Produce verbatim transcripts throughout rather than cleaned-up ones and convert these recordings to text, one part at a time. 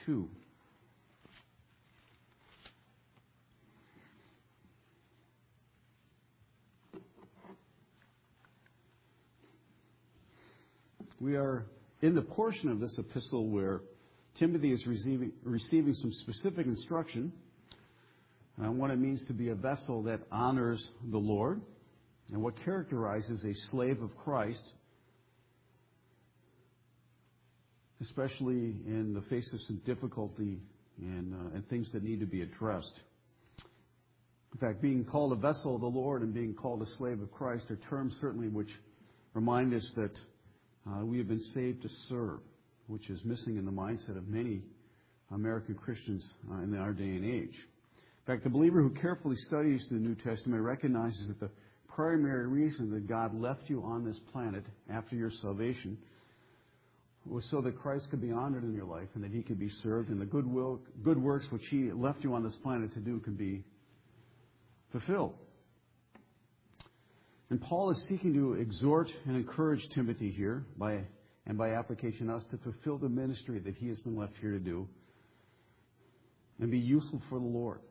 two. We are in the portion of this epistle where Timothy is receiving, receiving some specific instruction on what it means to be a vessel that honors the Lord and what characterizes a slave of Christ, especially in the face of some difficulty and, uh, and things that need to be addressed. In fact, being called a vessel of the Lord and being called a slave of Christ are terms certainly which remind us that Uh, we have been saved to serve, which is missing in the mindset of many American Christians uh, in our day and age. In fact, the believer who carefully studies the New Testament recognizes that the primary reason that God left you on this planet after your salvation was so that Christ could be honored in your life and that He could be served, and the good will, good works which He left you on this planet to do can be fulfilled. And Paul is seeking to exhort and encourage Timothy here, by and by application us, to fulfill the ministry that he has been left here to do and be useful for the Lord.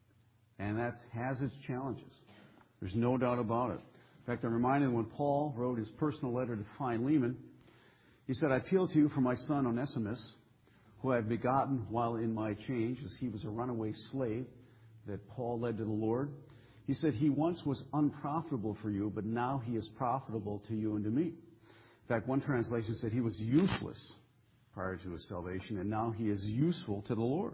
And that has its challenges. There's no doubt about it. In fact, I'm reminded when Paul wrote his personal letter to Philemon, he said, "I appeal to you for my son Onesimus, who I have begotten while in my change," as he was a runaway slave that Paul led to the Lord. He said, "He once was unprofitable for you, but now he is profitable to you and to me." In fact, one translation said he was useless prior to his salvation, and now he is useful to the Lord.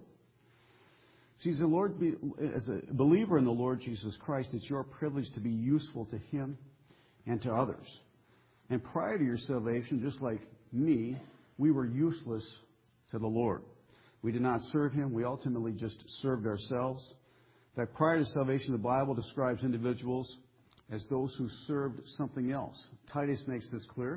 See, as a, Lord, as a believer in the Lord Jesus Christ, it's your privilege to be useful to Him and to others. And prior to your salvation, just like me, we were useless to the Lord. We did not serve Him. We ultimately just served ourselves. In fact, prior to salvation, the Bible describes individuals as those who served something else. Titus makes this clear.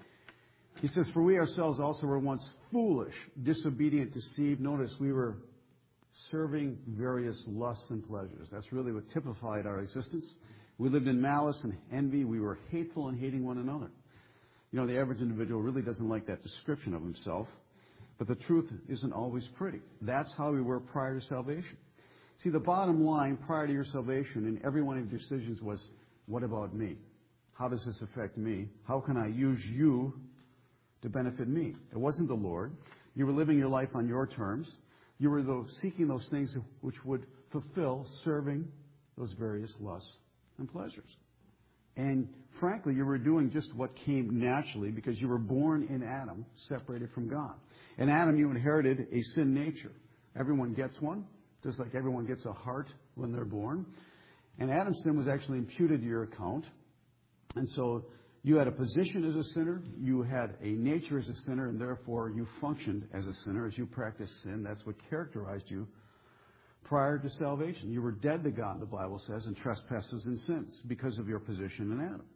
He says, "For we ourselves also were once foolish, disobedient, deceived." Notice we were serving various lusts and pleasures. That's really what typified our existence. We lived in malice and envy. We were hateful and hating one another. You know, the average individual really doesn't like that description of himself. But the truth isn't always pretty. That's how we were prior to salvation. See, the bottom line prior to your salvation in every one of your decisions was, what about me? How does this affect me? How can I use you to benefit me? It wasn't the Lord. You were living your life on your terms. You were those, seeking those things which would fulfill serving those various lusts and pleasures. And frankly, you were doing just what came naturally because you were born in Adam, separated from God. In Adam, you inherited a sin nature. Everyone gets one. Just like everyone gets a heart when they're born. And Adam's sin was actually imputed to your account. And so you had a position as a sinner, you had a nature as a sinner, and therefore you functioned as a sinner as you practiced sin. That's what characterized you prior to salvation. You were dead to God, the Bible says, in trespasses and sins because of your position in Adam.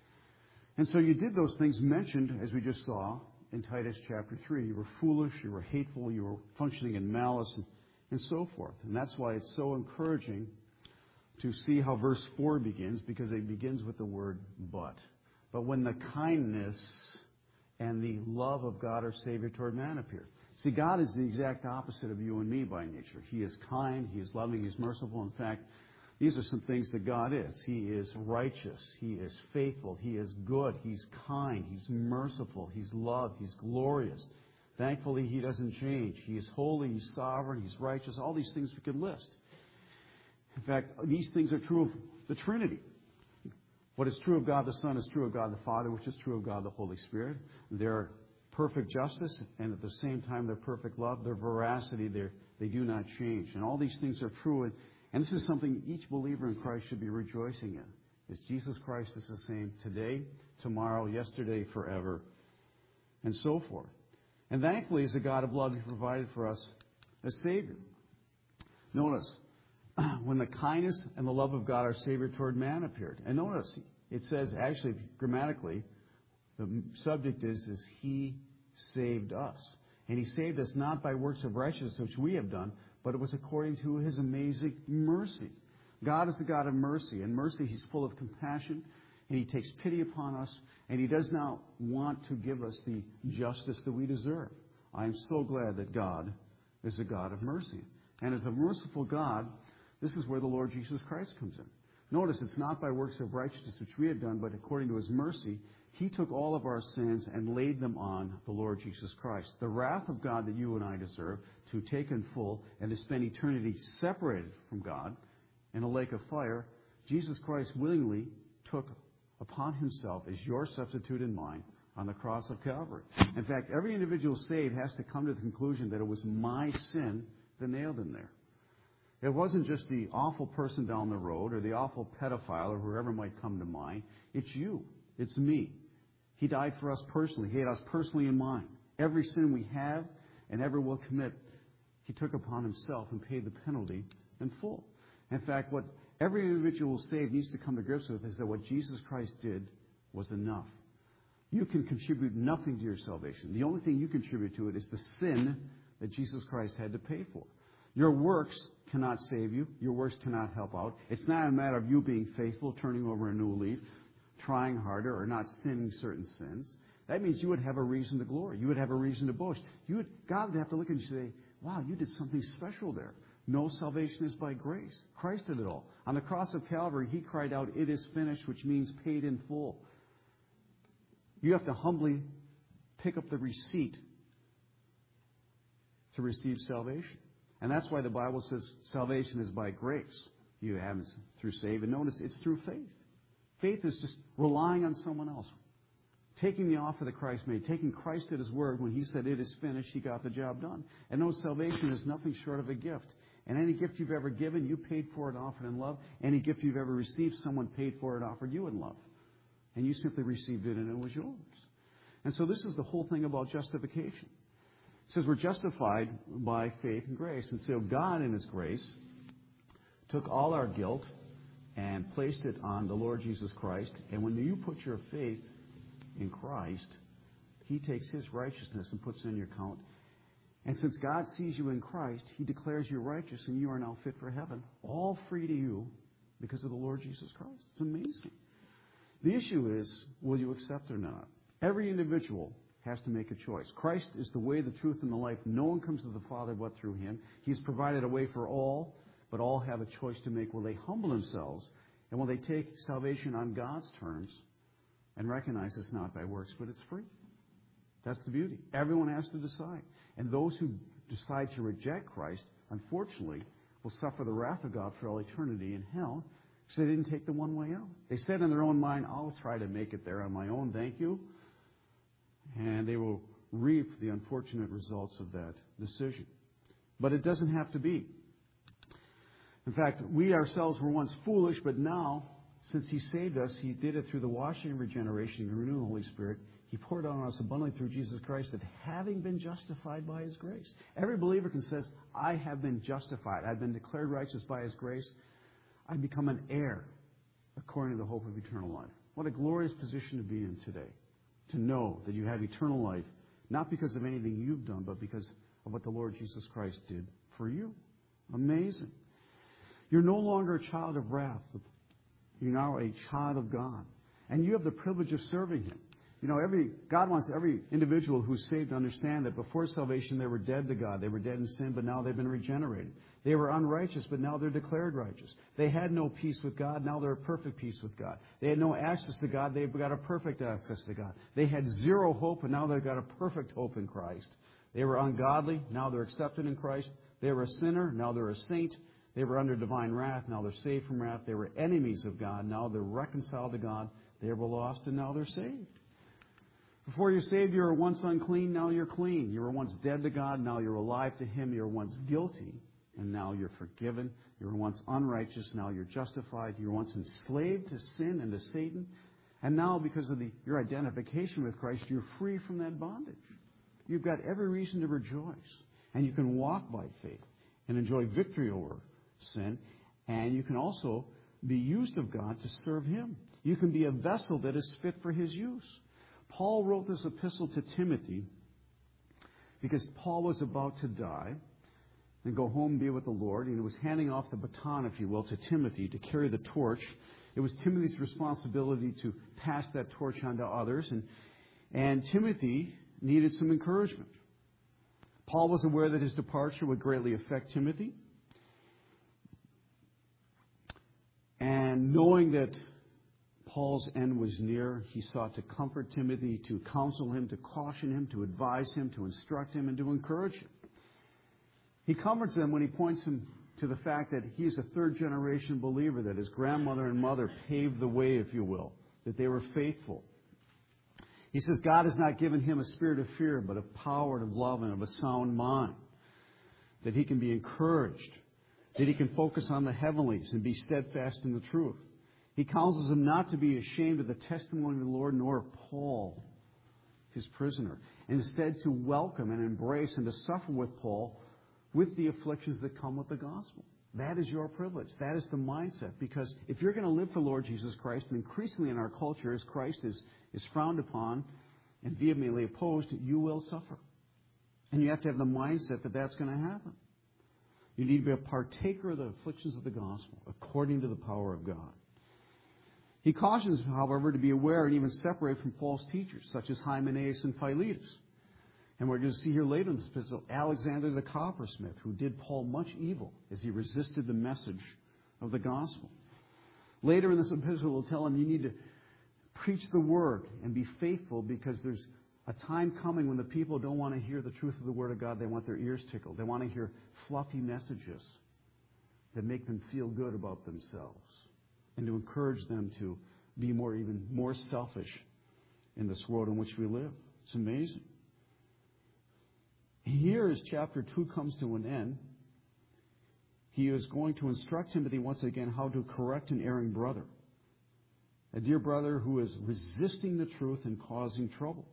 And so you did those things mentioned, as we just saw, in Titus chapter three. You were foolish, you were hateful, you were functioning in malice, and and so forth. And that's why it's so encouraging to see how verse four begins, because it begins with the word "but." But when the kindness and the love of God our Savior toward man appeared. See, God is the exact opposite of you and me by nature. He is kind, He is loving, He is merciful. In fact, these are some things that God is. He is righteous, He is faithful, He is good, He's kind, He's merciful, He's loved, He's glorious. Thankfully, He doesn't change. He is holy, He's sovereign, He's righteous. All these things we could list. In fact, these things are true of the Trinity. What is true of God the Son is true of God the Father, which is true of God the Holy Spirit. Their perfect justice, and at the same time their perfect love, their veracity, their, they do not change. And all these things are true. And, and this is something each believer in Christ should be rejoicing in. Is Jesus Christ is the same today, tomorrow, yesterday, forever, and so forth. And thankfully, as a God of love, He provided for us a Savior. Notice, when the kindness and the love of God, our Savior, toward man appeared. And notice, it says, actually, grammatically, the subject is, is He saved us. And He saved us not by works of righteousness, which we have done, but it was according to His amazing mercy. God is a God of mercy. And mercy, He's full of compassion. And He takes pity upon us. And He does not want to give us the justice that we deserve. I am so glad that God is a God of mercy. And as a merciful God, this is where the Lord Jesus Christ comes in. Notice it's not by works of righteousness which we have done, but according to His mercy, He took all of our sins and laid them on the Lord Jesus Christ. The wrath of God that you and I deserve to take in full and to spend eternity separated from God in a lake of fire, Jesus Christ willingly took upon Himself as your substitute and mine on the cross of Calvary. In fact, every individual saved has to come to the conclusion that it was my sin that nailed Him there. It wasn't just the awful person down the road or the awful pedophile or whoever might come to mind. It's you. It's me. He died for us personally. He had us personally in mind. Every sin we have and ever will commit, He took upon Himself and paid the penalty in full. In fact, what every individual saved needs to come to grips with is that what Jesus Christ did was enough. You can contribute nothing to your salvation. The only thing you contribute to it is the sin that Jesus Christ had to pay for. Your works cannot save you. Your works cannot help out. It's not a matter of you being faithful, turning over a new leaf, trying harder, or not sinning certain sins. That means you would have a reason to glory. You would have a reason to boast. You would, God would have to look at you and say, wow, you did something special there. No, salvation is by grace. Christ did it all. On the cross of Calvary, He cried out, it is finished, which means paid in full. You have to humbly pick up the receipt to receive salvation. And that's why the Bible says salvation is by grace. You have it through save. And notice it's through faith. Faith is just relying on someone else. Taking the offer that Christ made. Taking Christ at His word. When He said it is finished, He got the job done. And no, salvation is nothing short of a gift. And any gift you've ever given, you paid for it and offered in love. Any gift you've ever received, someone paid for it and offered you in love. And you simply received it and it was yours. And so this is the whole thing about justification. It says we're justified by faith and grace. And so God in His grace took all our guilt and placed it on the Lord Jesus Christ. And when you put your faith in Christ, He takes His righteousness and puts it in your account. And since God sees you in Christ, He declares you righteous and you are now fit for heaven. All free to you because of the Lord Jesus Christ. It's amazing. The issue is, will you accept or not? Every individual has to make a choice. Christ is the way, the truth, and the life. No one comes to the Father but through Him. He's provided a way for all, but all have a choice to make. Will they humble themselves, and will they take salvation on God's terms and recognize it's not by works, but it's free? That's the beauty. Everyone has to decide. And those who decide to reject Christ, unfortunately, will suffer the wrath of God for all eternity in hell, because they didn't take the one way out. They said in their own mind, I'll try to make it there on my own, thank you. And they will reap the unfortunate results of that decision. But it doesn't have to be. In fact, we ourselves were once foolish, but now, since He saved us, He did it through the washing and regeneration and renewing of the Holy Spirit. He poured out on us abundantly through Jesus Christ, that having been justified by His grace. Every believer can say, I have been justified. I've been declared righteous by His grace. I become an heir according to the hope of eternal life. What a glorious position to be in today. To know that you have eternal life, not because of anything you've done, but because of what the Lord Jesus Christ did for you. Amazing. You're no longer a child of wrath. You're now a child of God. And you have the privilege of serving Him. You know, every God wants every individual who's saved to understand that before salvation they were dead to God. They were dead in sin, but now they've been regenerated. They were unrighteous, but now they're declared righteous. They had no peace with God. Now they're at perfect peace with God. They had no access to God. They've got a perfect access to God. They had zero hope, and now they've got a perfect hope in Christ. They were ungodly. Now they're accepted in Christ. They were a sinner. Now they're a saint. They were under divine wrath. Now they're saved from wrath. They were enemies of God. Now they're reconciled to God. They were lost, and now they're saved. Before you're saved, you were once unclean. Now you're clean. You were once dead to God. Now you're alive to Him. You were once guilty. And now you're forgiven. You were once unrighteous. Now you're justified. You were once enslaved to sin and to Satan. And now, because of the, your identification with Christ, you're free from that bondage. You've got every reason to rejoice. And you can walk by faith and enjoy victory over sin. And you can also be used of God to serve Him. You can be a vessel that is fit for His use. Paul wrote this epistle to Timothy because Paul was about to die and go home and be with the Lord. And he was handing off the baton, if you will, to Timothy to carry the torch. It was Timothy's responsibility to pass that torch on to others. And, and Timothy needed some encouragement. Paul was aware that his departure would greatly affect Timothy. And knowing that Paul's end was near, he sought to comfort Timothy, to counsel him, to caution him, to advise him, to instruct him, and to encourage him. He comforts him when he points him to the fact that he is a third-generation believer, that his grandmother and mother paved the way, if you will, that they were faithful. He says God has not given him a spirit of fear, but of power and of love and of a sound mind, that he can be encouraged, that he can focus on the heavenlies and be steadfast in the truth. He counsels him not to be ashamed of the testimony of the Lord, nor of Paul, his prisoner, and instead to welcome and embrace and to suffer with Paul with the afflictions that come with the gospel. That is your privilege. That is the mindset. Because if you're going to live for Lord Jesus Christ, and increasingly in our culture, as Christ is, is frowned upon and vehemently opposed, you will suffer. And you have to have the mindset that that's going to happen. You need to be a partaker of the afflictions of the gospel, according to the power of God. He cautions, however, to be aware and even separate from false teachers, such as Hymenaeus and Philetus. And we're going to see here later in this epistle, Alexander the coppersmith, who did Paul much evil as he resisted the message of the gospel. Later in this epistle, we'll tell him you need to preach the word and be faithful, because there's a time coming when the people don't want to hear the truth of the word of God. They want their ears tickled. They want to hear fluffy messages that make them feel good about themselves, and to encourage them to be more, even more selfish in this world in which we live. It's amazing. Here, as chapter two comes to an end, he is going to instruct Timothy once again how to correct an erring brother, a dear brother who is resisting the truth and causing trouble.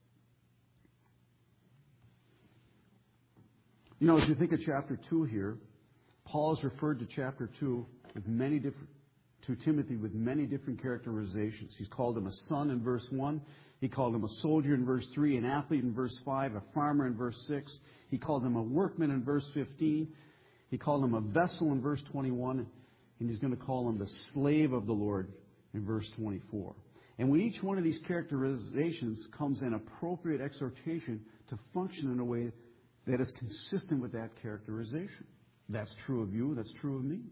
You know, as you think of chapter two here, Paul has referred to chapter two with many different, to Timothy with many different characterizations. He's called him a son in verse one. He called him a soldier in verse three, an athlete in verse five, a farmer in verse six. He called him a workman in verse fifteen. He called him a vessel in verse twenty-one. And he's going to call him the slave of the Lord in verse twenty-four. And with each one of these characterizations comes an appropriate exhortation to function in a way that is consistent with that characterization. That's true of you. That's true of me.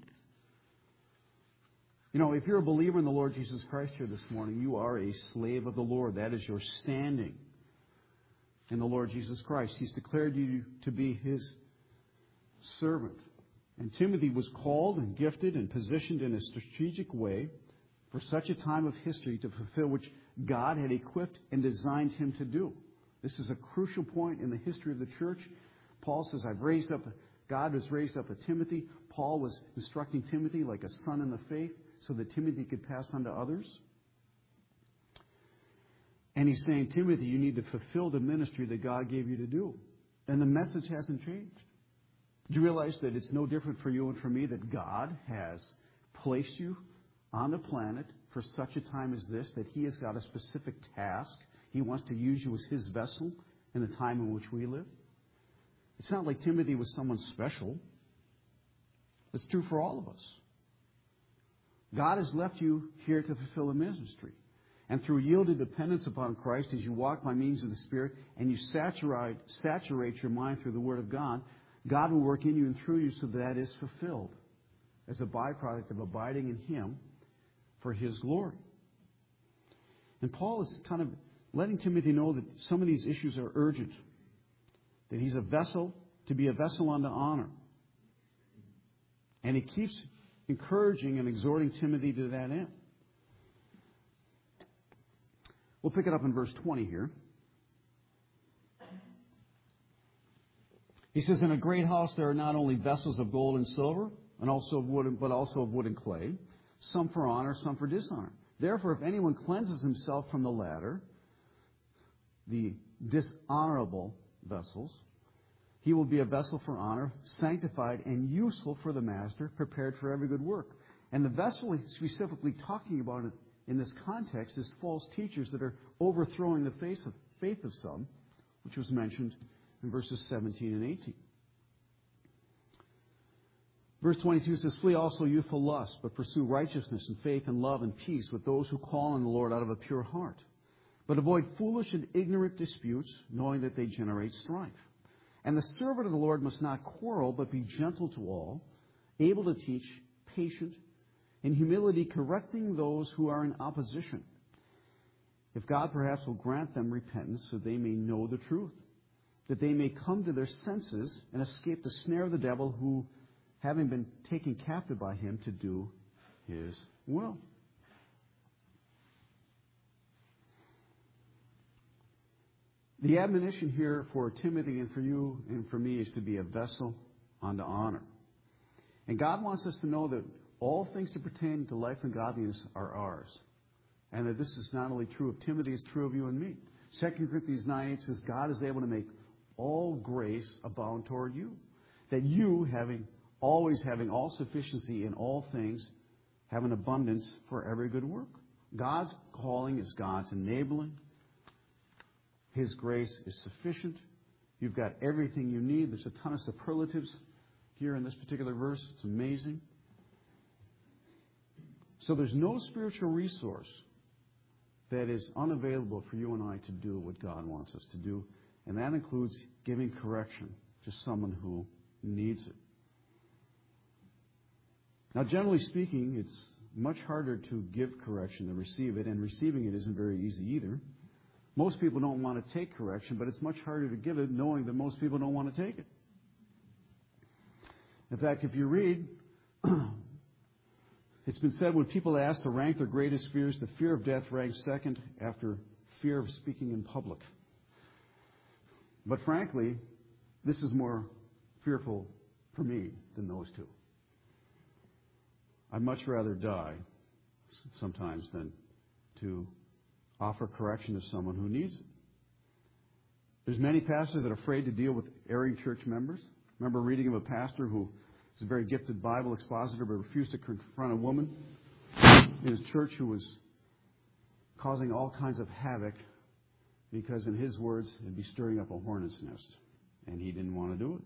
You know, if you're a believer in the Lord Jesus Christ here this morning, you are a slave of the Lord. That is your standing in the Lord Jesus Christ. He's declared you to be His servant. And Timothy was called and gifted and positioned in a strategic way for such a time of history to fulfill which God had equipped and designed him to do. This is a crucial point in the history of the church. Paul says, I've raised up, God has raised up a Timothy. Paul was instructing Timothy like a son in the faith, so that Timothy could pass on to others. And he's saying, Timothy, you need to fulfill the ministry that God gave you to do. And the message hasn't changed. Do you realize that it's no different for you and for me, that God has placed you on the planet for such a time as this, that He has got a specific task. He wants to use you as His vessel in the time in which we live. It's not like Timothy was someone special. It's true for all of us. God has left you here to fulfill a ministry. And through yielded dependence upon Christ, as you walk by means of the Spirit and you saturate, saturate your mind through the Word of God, God will work in you and through you so that is fulfilled as a byproduct of abiding in Him for His glory. And Paul is kind of letting Timothy know that some of these issues are urgent, that he's a vessel, to be a vessel unto honor. And he keeps encouraging and exhorting Timothy to that end. We'll pick it up in verse twenty here. He says, in a great house there are not only vessels of gold and silver, and also of wood, but also of wood and clay, some for honor, some for dishonor. Therefore, if anyone cleanses himself from the latter, the dishonorable vessels, he will be a vessel for honor, sanctified and useful for the master, prepared for every good work. And the vessel he's specifically talking about in this context is false teachers that are overthrowing the faith of, faith of some, which was mentioned in verses seventeen and eighteen. Verse twenty-two says, flee also youthful lust, but pursue righteousness and faith and love and peace with those who call on the Lord out of a pure heart. But avoid foolish and ignorant disputes, knowing that they generate strife. And the servant of the Lord must not quarrel, but be gentle to all, able to teach, patient, in humility correcting those who are in opposition. If God perhaps will grant them repentance so they may know the truth, that they may come to their senses and escape the snare of the devil who, having been taken captive by him to do his will. The admonition here for Timothy and for you and for me is to be a vessel unto honor. And God wants us to know that all things that pertain to life and godliness are ours. And that this is not only true of Timothy, it's true of you and me. Second Corinthians nine eight says, God is able to make all grace abound toward you. That you, having always having all sufficiency in all things, have an abundance for every good work. God's calling is God's enabling. His grace is sufficient. You've got everything you need. There's a ton of superlatives here in this particular verse. It's amazing. So there's no spiritual resource that is unavailable for you and I to do what God wants us to do. And that includes giving correction to someone who needs it. Now, generally speaking, it's much harder to give correction than receive it, and receiving it isn't very easy either. Most people don't want to take correction, but it's much harder to give it knowing that most people don't want to take it. In fact, if you read, it's been said when people ask to rank their greatest fears, the fear of death ranks second after fear of speaking in public. But frankly, this is more fearful for me than those two. I'd much rather die sometimes than to offer correction to someone who needs it. There's many pastors that are afraid to deal with erring church members. Remember reading of a pastor who was a very gifted Bible expositor but refused to confront a woman in his church who was causing all kinds of havoc because, in his words, it'd be stirring up a hornet's nest. And he didn't want to do it.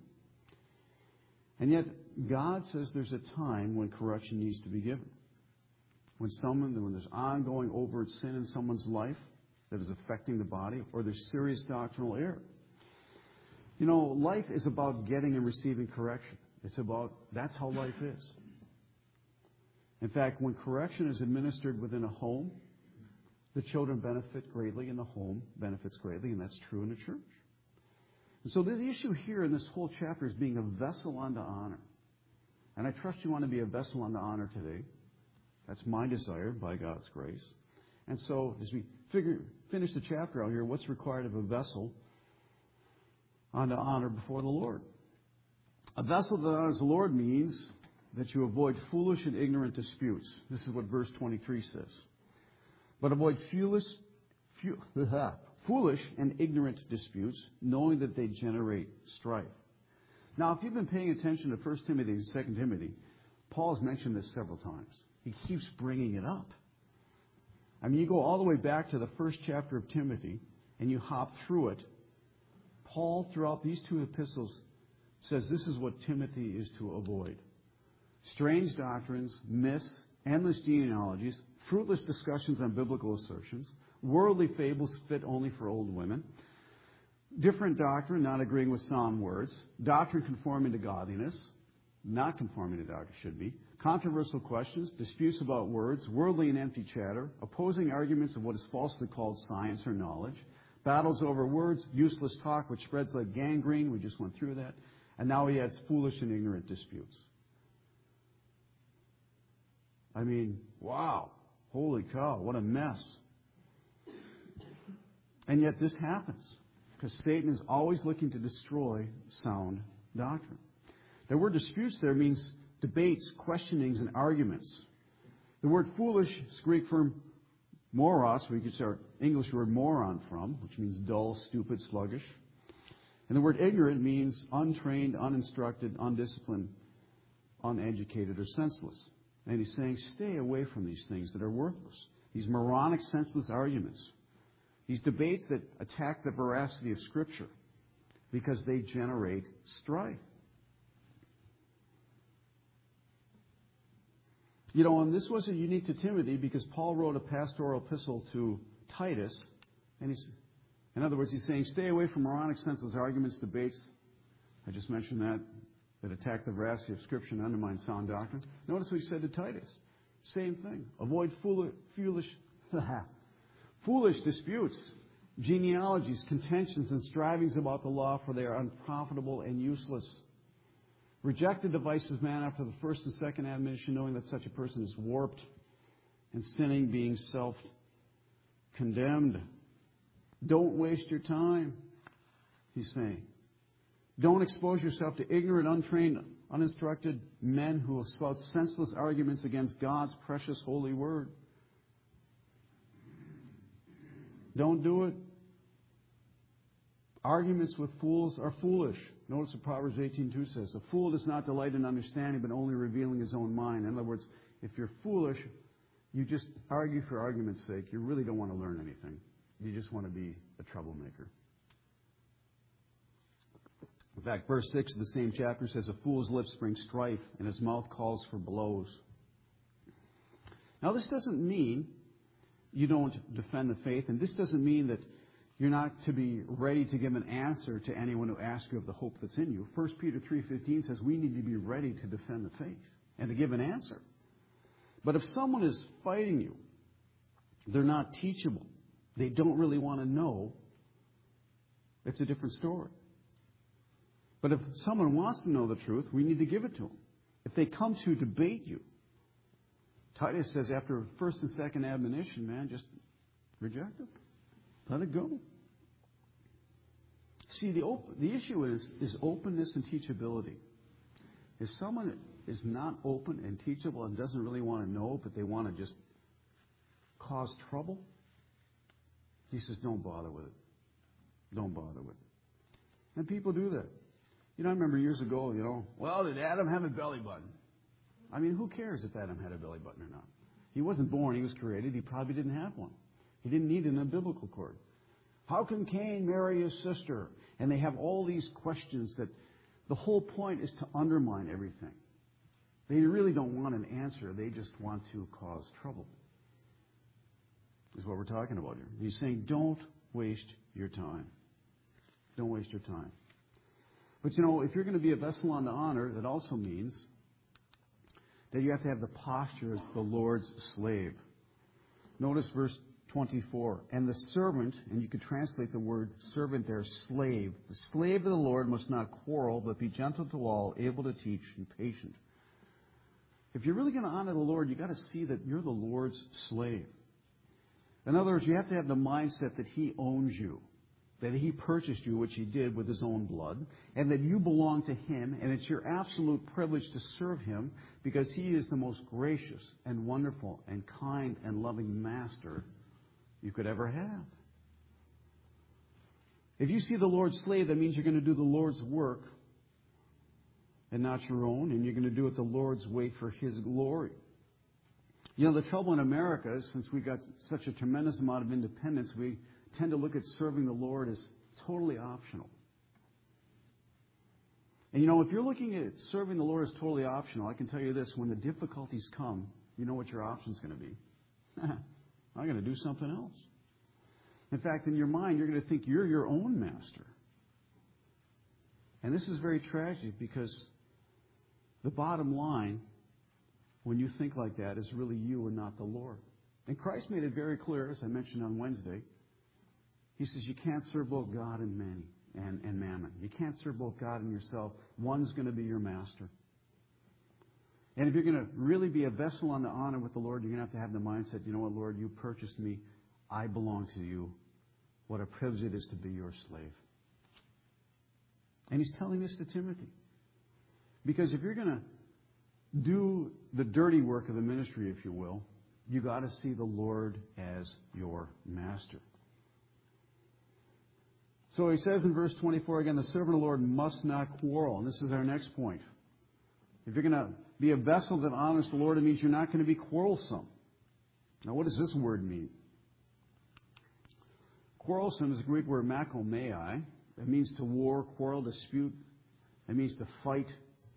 And yet, God says there's a time when correction needs to be given. When someone, when there's ongoing overt sin in someone's life that is affecting the body, or there's serious doctrinal error. You know, life is about getting and receiving correction. It's about, that's how life is. In fact, when correction is administered within a home, the children benefit greatly and the home benefits greatly, and that's true in the church. And so this issue here in this whole chapter is being a vessel unto honor. And I trust you want to be a vessel unto honor today. That's my desire by God's grace. And so as we figure, finish the chapter out here, what's required of a vessel unto honor before the Lord? A vessel that honors the Lord means that you avoid foolish and ignorant disputes. This is what verse twenty-three says. But avoid foolish, foolish and ignorant disputes, knowing that they generate strife. Now, if you've been paying attention to First Timothy and Second Timothy, Paul has mentioned this several times. He keeps bringing it up. I mean, you go all the way back to the first chapter of Timothy, and you hop through it. Paul, throughout these two epistles, says this is what Timothy is to avoid. Strange doctrines, myths, endless genealogies, fruitless discussions on biblical assertions, worldly fables fit only for old women, different doctrine not agreeing with sound words, doctrine conforming to godliness, not conforming to doctrine should be, controversial questions, disputes about words, worldly and empty chatter, opposing arguments of what is falsely called science or knowledge, battles over words, useless talk which spreads like gangrene, we just went through that, and now he adds foolish and ignorant disputes. I mean, wow, holy cow, what a mess. And yet this happens because Satan is always looking to destroy sound doctrine. The word disputes there means debates, questionings, and arguments. The word foolish is Greek for moros, we get our English word moron from, which means dull, stupid, sluggish. And the word ignorant means untrained, uninstructed, undisciplined, uneducated, or senseless. And he's saying, stay away from these things that are worthless. These moronic, senseless arguments. These debates that attack the veracity of Scripture because they generate strife. You know, and this wasn't unique to Timothy because Paul wrote a pastoral epistle to Titus. And he's, in other words, he's saying, stay away from moronic, senseless arguments, debates, I just mentioned that, that attack the veracity of Scripture and undermine sound doctrine. Notice what he said to Titus. Same thing. Avoid foolish, foolish, foolish disputes, genealogies, contentions, and strivings about the law, for they are unprofitable and useless. Reject the device of man after the first and second admonition, knowing that such a person is warped and sinning, being self-condemned. Don't waste your time, he's saying. Don't expose yourself to ignorant, untrained, uninstructed men who spout senseless arguments against God's precious holy word. Don't do it. Arguments with fools are foolish. Notice what Proverbs eighteen two says. A fool does not delight in understanding, but only revealing his own mind. In other words, if you're foolish, you just argue for argument's sake. You really don't want to learn anything. You just want to be a troublemaker. In fact, verse six of the same chapter says, a fool's lips bring strife, and his mouth calls for blows. Now, this doesn't mean you don't defend the faith, and this doesn't mean that you're not to be ready to give an answer to anyone who asks you of the hope that's in you. First Peter three fifteen says we need to be ready to defend the faith and to give an answer. But if someone is fighting you, they're not teachable, they don't really want to know, it's a different story. But if someone wants to know the truth, we need to give it to them. If they come to debate you, Titus says after first and second admonition, man, just reject it. Let it go. See, the op- the issue is, is openness and teachability. If someone is not open and teachable and doesn't really want to know, but they want to just cause trouble, he says, don't bother with it. Don't bother with it. And people do that. You know, I remember years ago, you know, well, did Adam have a belly button? I mean, who cares if Adam had a belly button or not? He wasn't born, he was created, he probably didn't have one. He didn't need an umbilical cord. How can Cain marry his sister? And they have all these questions that the whole point is to undermine everything. They really don't want an answer. They just want to cause trouble. Is what we're talking about here. He's saying, don't waste your time. Don't waste your time. But you know, if you're going to be a vessel unto honor, that also means that you have to have the posture as the Lord's slave. Notice verse twenty-four. And the servant, and you could translate the word servant there, slave. The slave of the Lord must not quarrel, but be gentle to all, able to teach, and patient. If you're really going to honor the Lord, you've got to see that you're the Lord's slave. In other words, you have to have the mindset that He owns you, that He purchased you, which He did with His own blood, and that you belong to Him, and it's your absolute privilege to serve Him because He is the most gracious and wonderful and kind and loving master you could ever have. If you see the Lord's slave, that means you're going to do the Lord's work and not your own, and you're going to do it the Lord's way for His glory. You know, the trouble in America is, since we got such a tremendous amount of independence, we tend to look at serving the Lord as totally optional. And you know, if you're looking at serving the Lord as totally optional, I can tell you this, when the difficulties come, you know what your option's going to be. I'm going to do something else. In fact, in your mind, you're going to think you're your own master. And this is very tragic because the bottom line, when you think like that, is really you and not the Lord. And Christ made it very clear, as I mentioned on Wednesday. He says you can't serve both God and man and, and mammon. You can't serve both God and yourself. One's going to be your master. And if you're going to really be a vessel unto honor with the Lord, you're going to have to have the mindset, you know what, Lord, you purchased me. I belong to you. What a privilege it is to be your slave. And he's telling this to Timothy. Because if you're going to do the dirty work of the ministry, if you will, you got to see the Lord as your master. So he says in verse twenty-four again, the servant of the Lord must not quarrel. And this is our next point. If you're going to be a vessel that honors the Lord, it means you're not going to be quarrelsome. Now, what does this word mean? Quarrelsome is the Greek word makomai. It means to war, quarrel, dispute. It means to fight.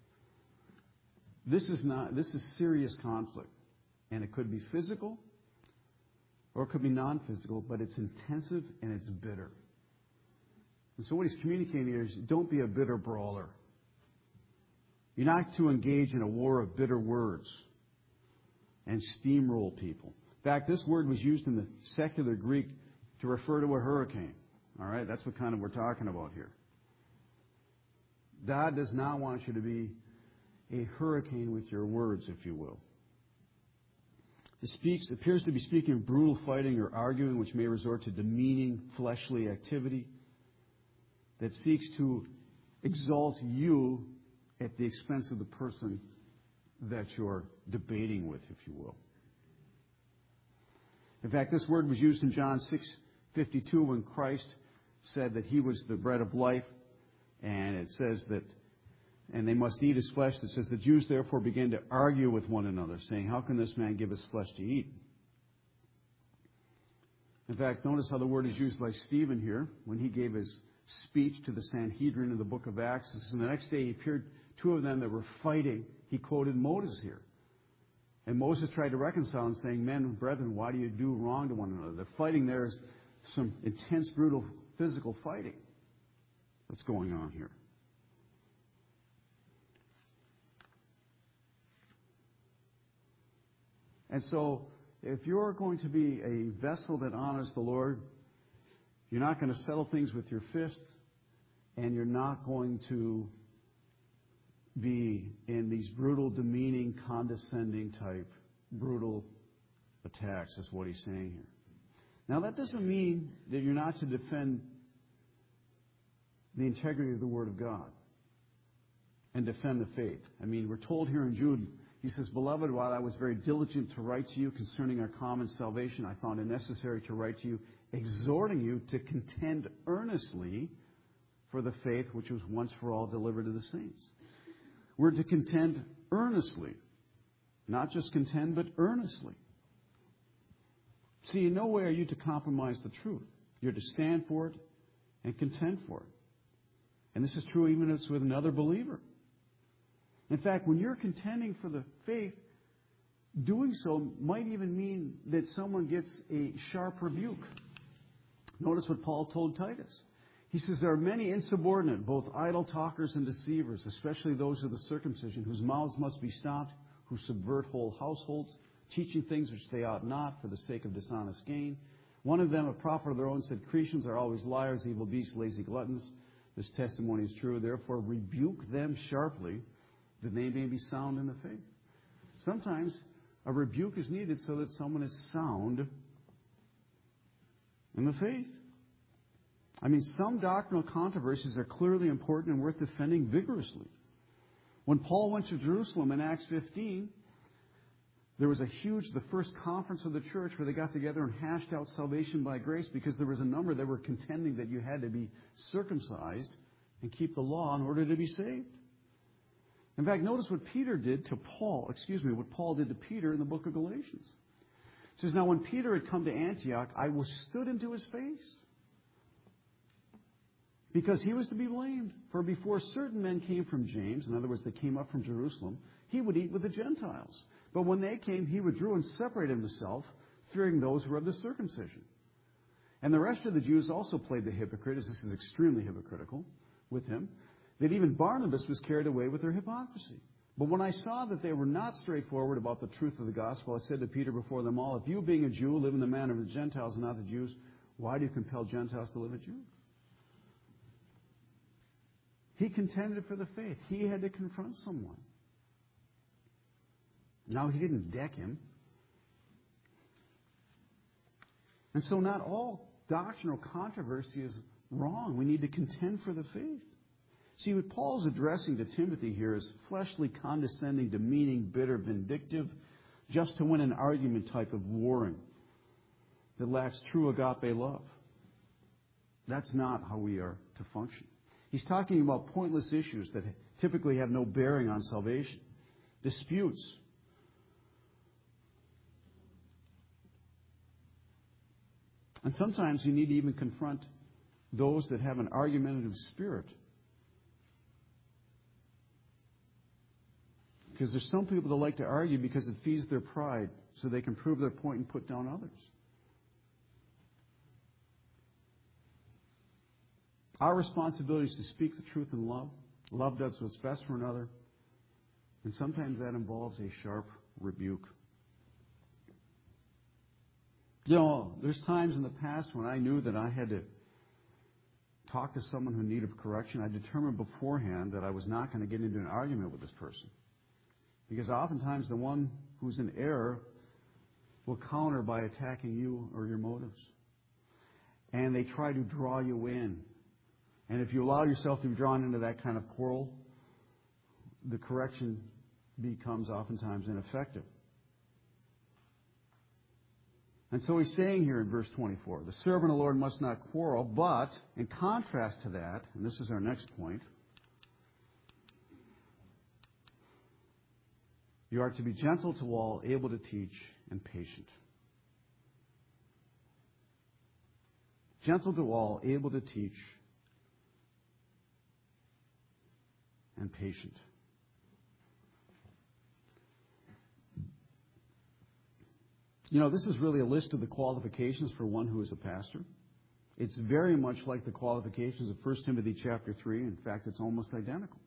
This is not. This is serious conflict. And it could be physical or it could be non-physical, but it's intensive and it's bitter. And so what he's communicating here is don't be a bitter brawler. You're not to engage in a war of bitter words and steamroll people. In fact, this word was used in the secular Greek to refer to a hurricane. All right? That's what kind of we're talking about here. God does not want you to be a hurricane with your words, if you will. It speaks, appears to be speaking of brutal fighting or arguing, which may resort to demeaning fleshly activity that seeks to exalt you at the expense of the person that you're debating with, if you will. In fact, this word was used in John six fifty-two when Christ said that he was the bread of life, and it says that, and they must eat his flesh. It says the Jews therefore began to argue with one another, saying, how can this man give us flesh to eat? In fact, notice how the word is used by Stephen here when he gave his speech to the Sanhedrin in the book of Acts. And the next day he appeared two of them that were fighting. He quoted Moses here. And Moses tried to reconcile them, saying, men and brethren, why do you do wrong to one another? The fighting there is some intense, brutal, physical fighting that's going on here. And so, if you're going to be a vessel that honors the Lord, you're not going to settle things with your fists, and you're not going to be in these brutal, demeaning, condescending type, brutal attacks, is what he's saying here. Now, that doesn't mean that you're not to defend the integrity of the Word of God and defend the faith. I mean, we're told here in Jude, he says, beloved, while I was very diligent to write to you concerning our common salvation, I found it necessary to write to you, exhorting you to contend earnestly for the faith which was once for all delivered to the saints. We're to contend earnestly. Not just contend, but earnestly. See, in no way are you to compromise the truth. You're to stand for it and contend for it. And this is true even if it's with another believer. In fact, when you're contending for the faith, doing so might even mean that someone gets a sharp rebuke. Notice what Paul told Titus. He says, there are many insubordinate, both idle talkers and deceivers, especially those of the circumcision, whose mouths must be stopped, who subvert whole households, teaching things which they ought not for the sake of dishonest gain. One of them, a prophet of their own, said, Cretians are always liars, evil beasts, lazy gluttons. This testimony is true. Therefore, rebuke them sharply, that they may be sound in the faith. Sometimes a rebuke is needed so that someone is sound in the faith. I mean, some doctrinal controversies are clearly important and worth defending vigorously. When Paul went to Jerusalem in Acts fifteen, there was a huge, the first conference of the church where they got together and hashed out salvation by grace, because there was a number that were contending that you had to be circumcised and keep the law in order to be saved. In fact, notice what Peter did to Paul, excuse me, what Paul did to Peter in the book of Galatians. It says, now when Peter had come to Antioch, I withstood him to his face, because he was to be blamed. For before certain men came from James, in other words, they came up from Jerusalem, he would eat with the Gentiles. But when they came, he withdrew and separated himself, fearing those who were of the circumcision. And the rest of the Jews also played the hypocrite, as this is extremely hypocritical with him, that even Barnabas was carried away with their hypocrisy. But when I saw that they were not straightforward about the truth of the gospel, I said to Peter before them all, if you, being a Jew, live in the manner of the Gentiles and not the Jews, why do you compel Gentiles to live as Jews? He contended for the faith. He had to confront someone. Now, he didn't deck him. And so not all doctrinal controversy is wrong. We need to contend for the faith. See, what Paul's addressing to Timothy here is fleshly, condescending, demeaning, bitter, vindictive, just to win an argument type of warring that lacks true agape love. That's not how we are to function. He's talking about pointless issues that typically have no bearing on salvation. Disputes. And sometimes you need to even confront those that have an argumentative spirit. Because there's some people that like to argue because it feeds their pride, so they can prove their point and put down others. Our responsibility is to speak the truth in love. Love does what's best for another. And sometimes that involves a sharp rebuke. You know, there's times in the past when I knew that I had to talk to someone who needed correction. I determined beforehand that I was not going to get into an argument with this person. Because oftentimes the one who's in error will counter by attacking you or your motives. And they try to draw you in. And if you allow yourself to be drawn into that kind of quarrel, the correction becomes oftentimes ineffective. And so he's saying here in verse twenty-four, the servant of the Lord must not quarrel, but in contrast to that, and this is our next point, you are to be gentle to all, able to teach, and patient. Gentle to all, able to teach, and patient. You know, this is really a list of the qualifications for one who is a pastor. It's very much like the qualifications of First Timothy chapter three. In fact, it's almost identical.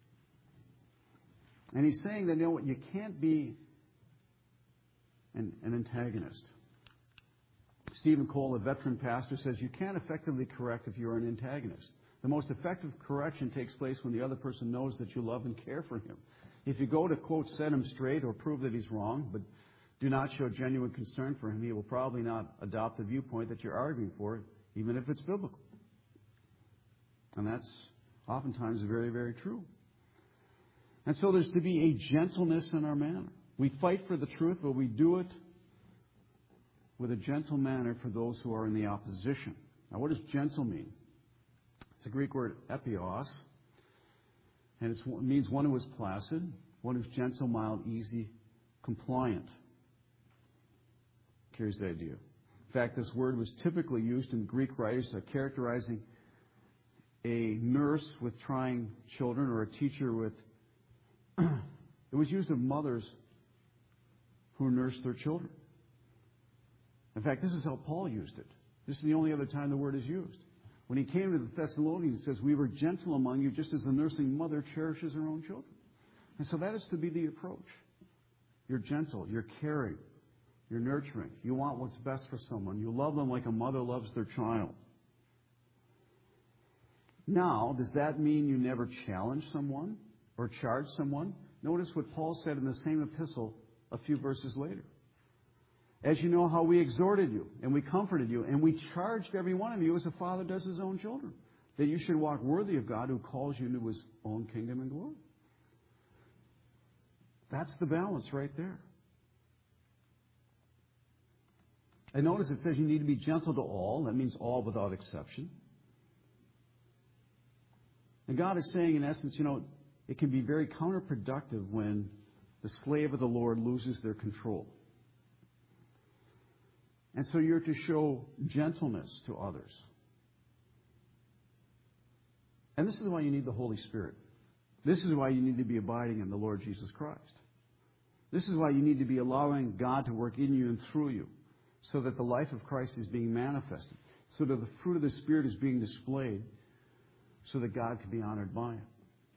And he's saying that, you know what, you can't be an, an antagonist. Stephen Cole, a veteran pastor, says you can't effectively correct if you're an antagonist. The most effective correction takes place when the other person knows that you love and care for him. If you go to, quote, set him straight or prove that he's wrong, but do not show genuine concern for him, he will probably not adopt the viewpoint that you're arguing for, even if it's biblical. And that's oftentimes very, very true. And so there's to be a gentleness in our manner. We fight for the truth, but we do it with a gentle manner for those who are in the opposition. Now, what does gentle mean? It's a Greek word epios, and it's, it means one who is placid, one who's gentle, mild, easy, compliant. Carries the idea. In fact, this word was typically used in Greek writers uh, characterizing a nurse with trying children or a teacher with... it was used of mothers who nursed their children. In fact, this is how Paul used it. This is the only other time the word is used. When he came to the Thessalonians, he says, we were gentle among you just as a nursing mother cherishes her own children. And so that is to be the approach. You're gentle. You're caring. You're nurturing. You want what's best for someone. You love them like a mother loves their child. Now, does that mean you never challenge someone or charge someone? Notice what Paul said in the same epistle a few verses later. As you know how we exhorted you, and we comforted you, and we charged every one of you as a father does his own children, that you should walk worthy of God who calls you into his own kingdom and glory. That's the balance right there. And notice it says you need to be gentle to all. That means all without exception. And God is saying, in essence, you know, it can be very counterproductive when the slave of the Lord loses their control. And so you're to show gentleness to others. And this is why you need the Holy Spirit. This is why you need to be abiding in the Lord Jesus Christ. This is why you need to be allowing God to work in you and through you, so that the life of Christ is being manifested, so that the fruit of the Spirit is being displayed, so that God can be honored by it.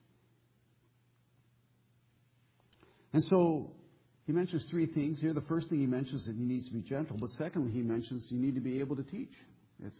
And so he mentions three things here. The first thing he mentions is that he needs to be gentle, but secondly he mentions you need to be able to teach. It's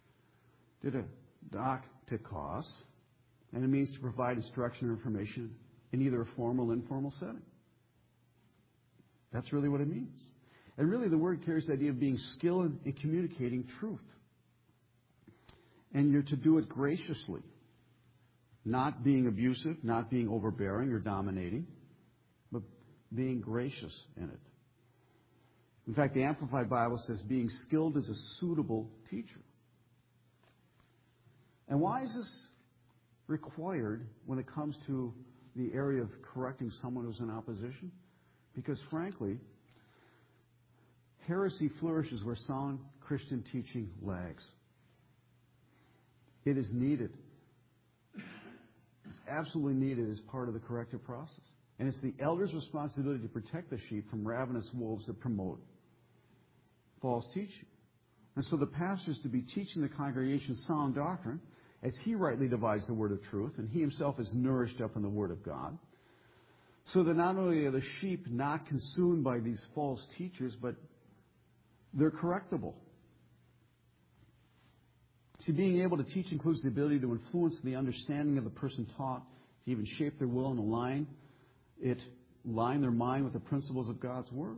didaktikos, and it means to provide instruction or information in either a formal or informal setting. That's really what it means. And really the word carries the idea of being skilled in communicating truth. And you're to do it graciously, not being abusive, not being overbearing or dominating, but being gracious in it. In fact, the Amplified Bible says being skilled as a suitable teacher. And why is this required when it comes to the area of correcting someone who's in opposition? Because frankly, heresy flourishes where sound Christian teaching lags. It is needed. It's absolutely needed as part of the corrective process. And it's the elder's responsibility to protect the sheep from ravenous wolves that promote false teaching. And so the pastor is to be teaching the congregation sound doctrine as he rightly divides the word of truth, and he himself is nourished up in the word of God, so that not only are the sheep not consumed by these false teachers, but they're correctable. See, being able to teach includes the ability to influence the understanding of the person taught, to even shape their will and align it, align their mind with the principles of God's Word.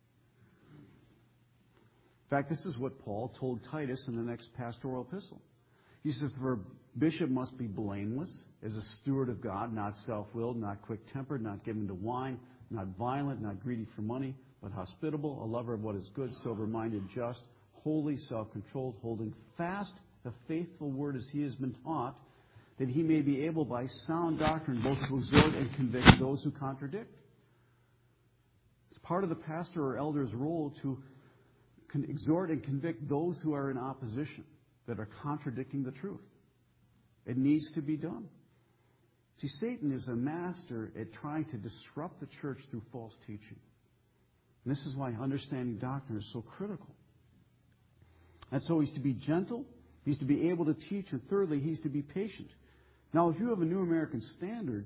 In fact, this is what Paul told Titus in the next pastoral epistle. He says, "For a bishop must be blameless, as a steward of God, not self-willed, not quick-tempered, not given to wine, not violent, not greedy for money, but hospitable, a lover of what is good, sober-minded, just, holy, self-controlled, holding fast the faithful word as he has been taught, that he may be able by sound doctrine both to exhort and convict those who contradict." It's part of the pastor or elder's role to con- exhort and convict those who are in opposition, that are contradicting the truth. It needs to be done. See, Satan is a master at trying to disrupt the church through false teaching. And this is why understanding doctrine is so critical. And so he's to be gentle, he's to be able to teach, and thirdly, he's to be patient. Now, if you have a New American Standard,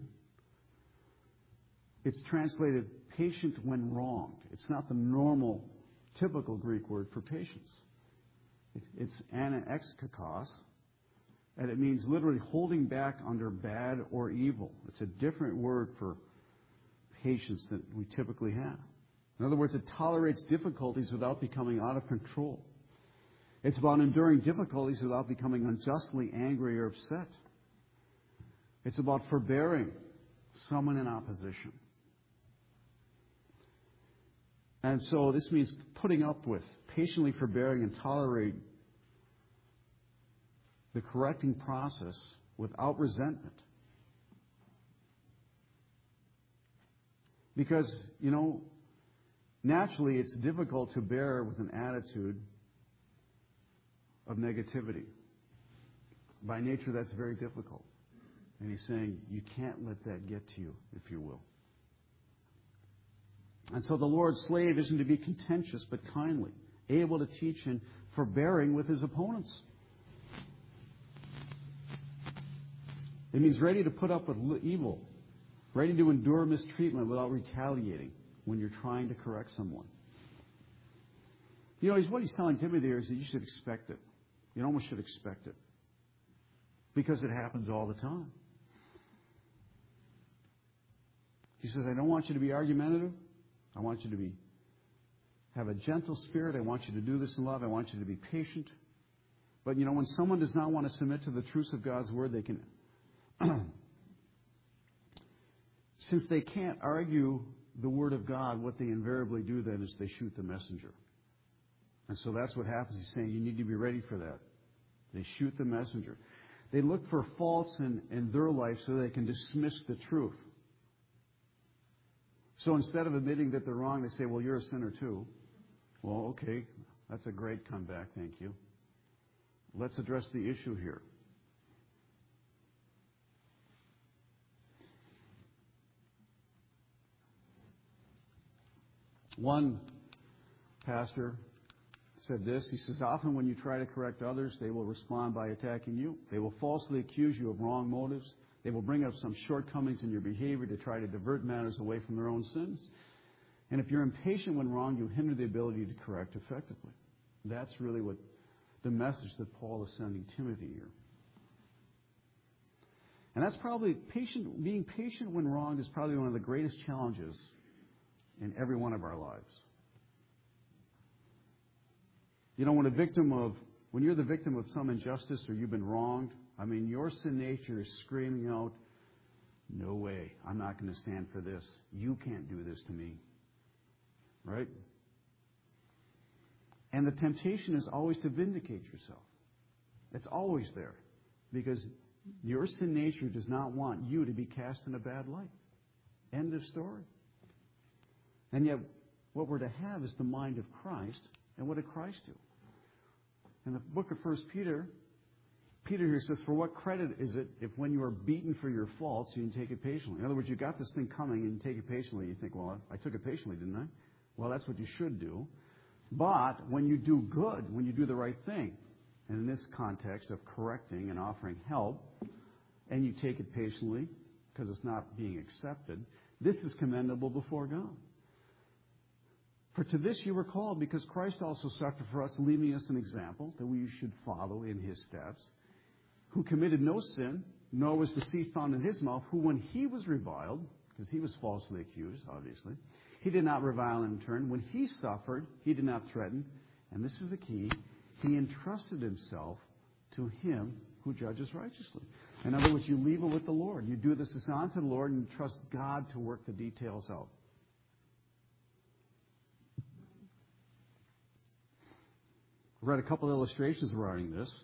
it's translated patient when wronged. It's not the normal, typical Greek word for patience. It's anaexkakos, and it means literally holding back under bad or evil. It's a different word for patience than we typically have. In other words, it tolerates difficulties without becoming out of control. It's about enduring difficulties without becoming unjustly angry or upset. It's about forbearing someone in opposition. And so this means putting up with, patiently forbearing and tolerating the correcting process without resentment. Because, you know, naturally it's difficult to bear with an attitude of negativity. By nature, that's very difficult. And he's saying, you can't let that get to you, if you will. And so the Lord's slave isn't to be contentious, but kindly, able to teach and forbearing with his opponents. It means ready to put up with evil, ready to endure mistreatment without retaliating when you're trying to correct someone. You know, what he's telling Timothy here is that you should expect it. You almost should expect it. Because it happens all the time. He says, I don't want you to be argumentative. I want you to be have a gentle spirit. I want you to do this in love. I want you to be patient. But, you know, when someone does not want to submit to the truths of God's Word, they can... Since they can't argue the Word of God, what they invariably do then is they shoot the messenger. And so that's what happens. He's saying you need to be ready for that. They shoot the messenger. They look for faults in, in their life so they can dismiss the truth. So instead of admitting that they're wrong, they say, well, you're a sinner too. Well, okay, that's a great comeback, thank you. Let's address the issue here. One pastor said this. He says, often when you try to correct others, they will respond by attacking you. They will falsely accuse you of wrong motives. They will bring up some shortcomings in your behavior to try to divert matters away from their own sins. And if you're impatient when wrong, you hinder the ability to correct effectively. That's really what the message that Paul is sending Timothy here. And that's probably patient. Being patient when wrong is probably one of the greatest challenges in every one of our lives. You know, when a victim of, when you're the victim of some injustice or you've been wronged, I mean, your sin nature is screaming out, no way, I'm not going to stand for this. You can't do this to me. Right? And the temptation is always to vindicate yourself. It's always there. Because your sin nature does not want you to be cast in a bad light. End of story. And yet, what we're to have is the mind of Christ. And what did Christ do? In the book of First Peter, Peter here says, for what credit is it if when you are beaten for your faults, you can take it patiently? In other words, you got this thing coming and you take it patiently. You think, well, I took it patiently, didn't I? Well, that's what you should do. But when you do good, when you do the right thing, and in this context of correcting and offering help, and you take it patiently because it's not being accepted, this is commendable before God. For to this you were called, because Christ also suffered for us, leaving us an example that we should follow in his steps, who committed no sin, nor was deceit found in his mouth, who when he was reviled, because he was falsely accused, obviously, he did not revile in turn. When he suffered, he did not threaten. And this is the key. He entrusted himself to him who judges righteously. In other words, you leave it with the Lord. You do this as unto the Lord and you trust God to work the details out. I read a couple of illustrations regarding this.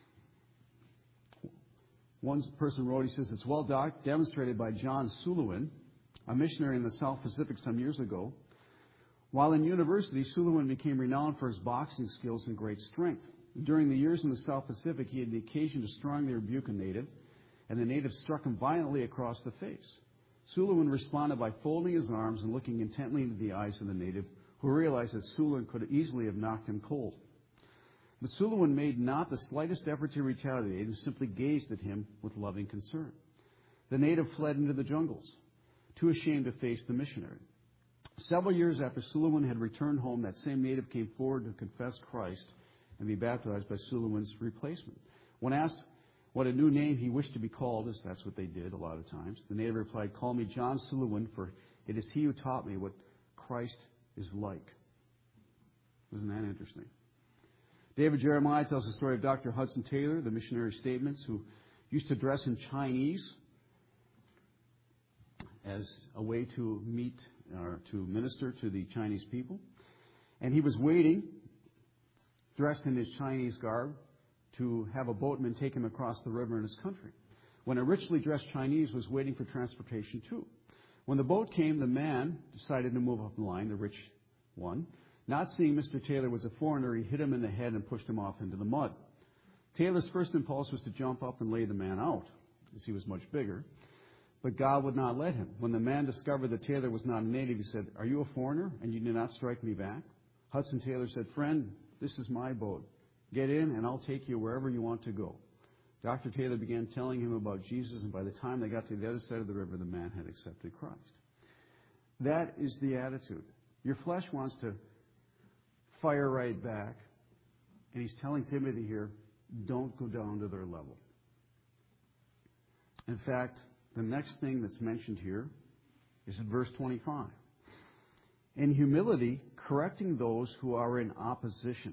One person wrote, he says, it's well doc- demonstrated by John Sullivan, a missionary in the South Pacific some years ago. While in university, Sullivan became renowned for his boxing skills and great strength. During the years in the South Pacific, he had the occasion to strongly rebuke a native, and the native struck him violently across the face. Sullivan responded by folding his arms and looking intently into the eyes of the native, who realized that Sullivan could easily have knocked him cold. But Sullivan made not the slightest effort to retaliate and simply gazed at him with loving concern. The native fled into the jungles, too ashamed to face the missionary. Several years after Sullivan had returned home, that same native came forward to confess Christ and be baptized by Sullivan's replacement. When asked what a new name he wished to be called, as that's what they did a lot of times, the native replied, "Call me John Sullivan, for it is he who taught me what Christ is like." Isn't that interesting? David Jeremiah tells the story of Doctor Hudson Taylor, the missionary statements, who used to dress in Chinese as a way to meet or to minister to the Chinese people. And he was waiting, dressed in his Chinese garb, to have a boatman take him across the river in his country, when a richly dressed Chinese was waiting for transportation too. When the boat came, the man decided to move up the line, the rich one. Not seeing Mister Taylor was a foreigner, he hit him in the head and pushed him off into the mud. Taylor's first impulse was to jump up and lay the man out, as he was much bigger. But God would not let him. When the man discovered that Taylor was not a native, he said, "Are you a foreigner, and you did not strike me back?" Hudson Taylor said, "Friend, this is my boat. Get in, and I'll take you wherever you want to go." Doctor Taylor began telling him about Jesus, and by the time they got to the other side of the river, the man had accepted Christ. That is the attitude. Your flesh wants to fire right back. And he's telling Timothy here, don't go down to their level. In fact, the next thing that's mentioned here is in verse twenty-five. In humility, correcting those who are in opposition.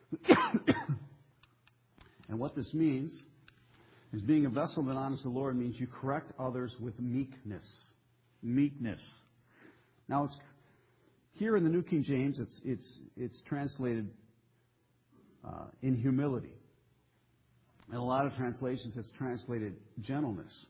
And what this means is being a vessel that honors the Lord means you correct others with meekness. Meekness. Now, it's here in the New King James, it's it's it's translated uh, in humility. In a lot of translations, it's translated gentleness.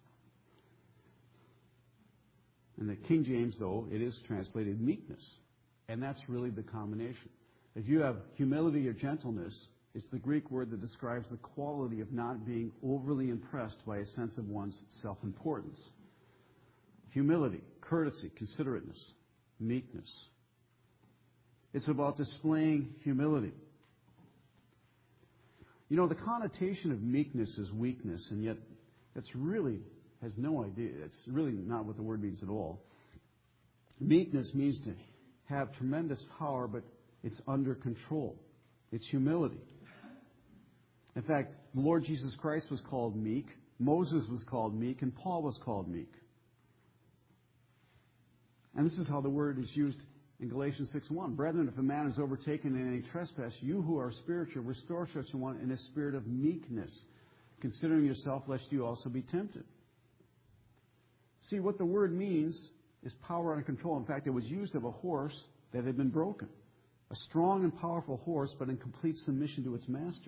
In the King James, though, it is translated meekness. And that's really the combination. If you have humility or gentleness, it's the Greek word that describes the quality of not being overly impressed by a sense of one's self-importance. Humility, courtesy, considerateness, meekness. It's about displaying humility. You know, the connotation of meekness is weakness, and yet that's really has no idea. It's really not what the word means at all. Meekness means to have tremendous power, but it's under control. It's humility. In fact, the Lord Jesus Christ was called meek, Moses was called meek, and Paul was called meek. And this is how the word is used in Galatians six one. Brethren, if a man is overtaken in any trespass, you who are spiritual, restore such a one in a spirit of meekness, considering yourself, lest you also be tempted. See, what the word means is power under control. In fact, it was used of a horse that had been broken. A strong and powerful horse, but in complete submission to its master.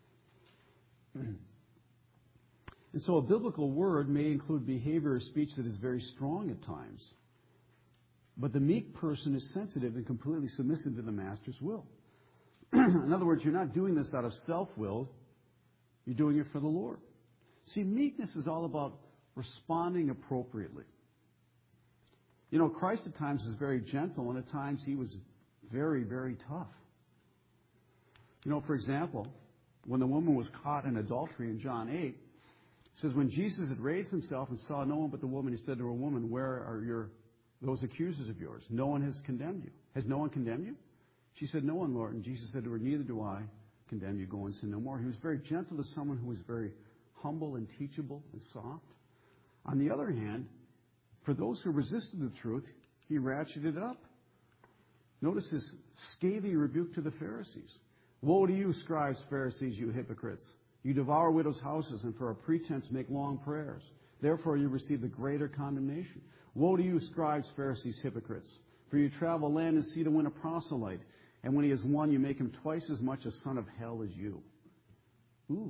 And so a biblical word may include behavior or speech that is very strong at times. But the meek person is sensitive and completely submissive to the master's will. In other words, you're not doing this out of self-will. You're doing it for the Lord. See, meekness is all about responding appropriately. You know, Christ at times is very gentle, and at times he was very, very tough. You know, for example, when the woman was caught in adultery in John eight, it says, when Jesus had raised himself and saw no one but the woman, he said to her, woman, where are your those accusers of yours? No one has condemned you. Has no one condemned you? She said, no one, Lord. And Jesus said to her, neither do I condemn you. Go and sin no more. He was very gentle to someone who was very humble and teachable and soft. On the other hand, for those who resisted the truth, he ratcheted it up. Notice his scathing rebuke to the Pharisees. Woe to you, scribes, Pharisees, you hypocrites! You devour widows' houses and for a pretense make long prayers. Therefore you receive the greater condemnation. Woe to you, scribes, Pharisees, hypocrites! For you travel land and sea to win a proselyte, and when he has won, you make him twice as much a son of hell as you. Ooh.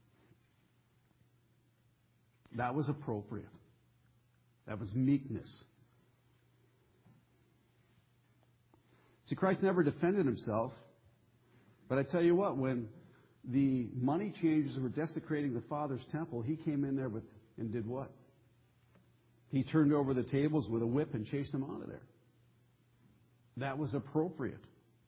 That was appropriate. That was meekness. See, Christ never defended himself. But I tell you what, when the money changers were desecrating the Father's temple, he came in there with and did what? He turned over the tables with a whip and chased them out of there. That was appropriate.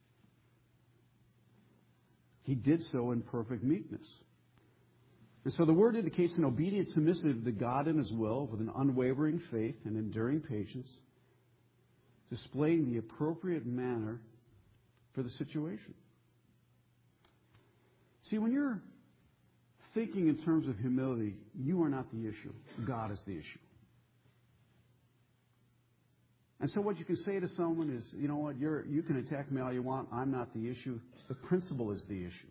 He did so in perfect meekness. And so the word indicates an obedient submissive to God and his will with an unwavering faith and enduring patience, displaying the appropriate manner for the situation. See, when you're thinking in terms of humility, you are not the issue. God is the issue. And so what you can say to someone is, you know what, you're, you can attack me all you want. I'm not the issue. The principle is the issue.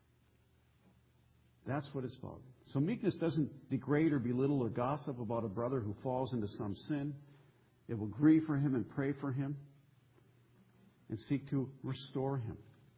That's what it's about. So meekness doesn't degrade or belittle or gossip about a brother who falls into some sin. It will grieve for him and pray for him and seek to restore him.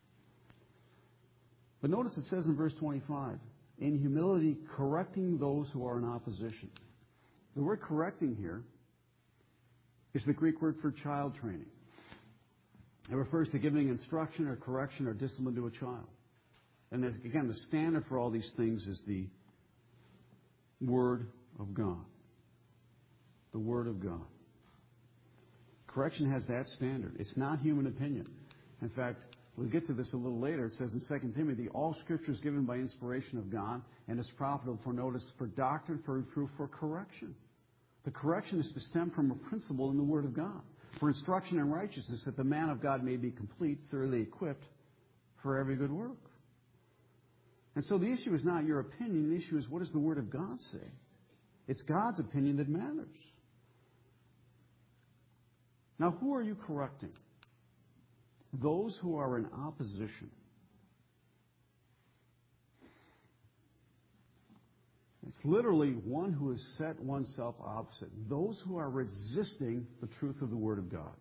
But notice it says in verse twenty-five, in humility, correcting those who are in opposition. The word correcting here is the Greek word for child training. It refers to giving instruction or correction or discipline to a child. And again, the standard for all these things is the Word of God. The Word of God. Correction has that standard. It's not human opinion. In fact, we'll get to this a little later. It says in Second Timothy, all Scripture is given by inspiration of God and is profitable for notice, for doctrine, for reproof, for correction. The correction is to stem from a principle in the Word of God, for instruction in righteousness, that the man of God may be complete, thoroughly equipped for every good work. And so the issue is not your opinion. The issue is, what does the Word of God say? It's God's opinion that matters. Now, who are you correcting? Those who are in opposition. It's literally one who has set oneself opposite. Those who are resisting the truth of the Word of God.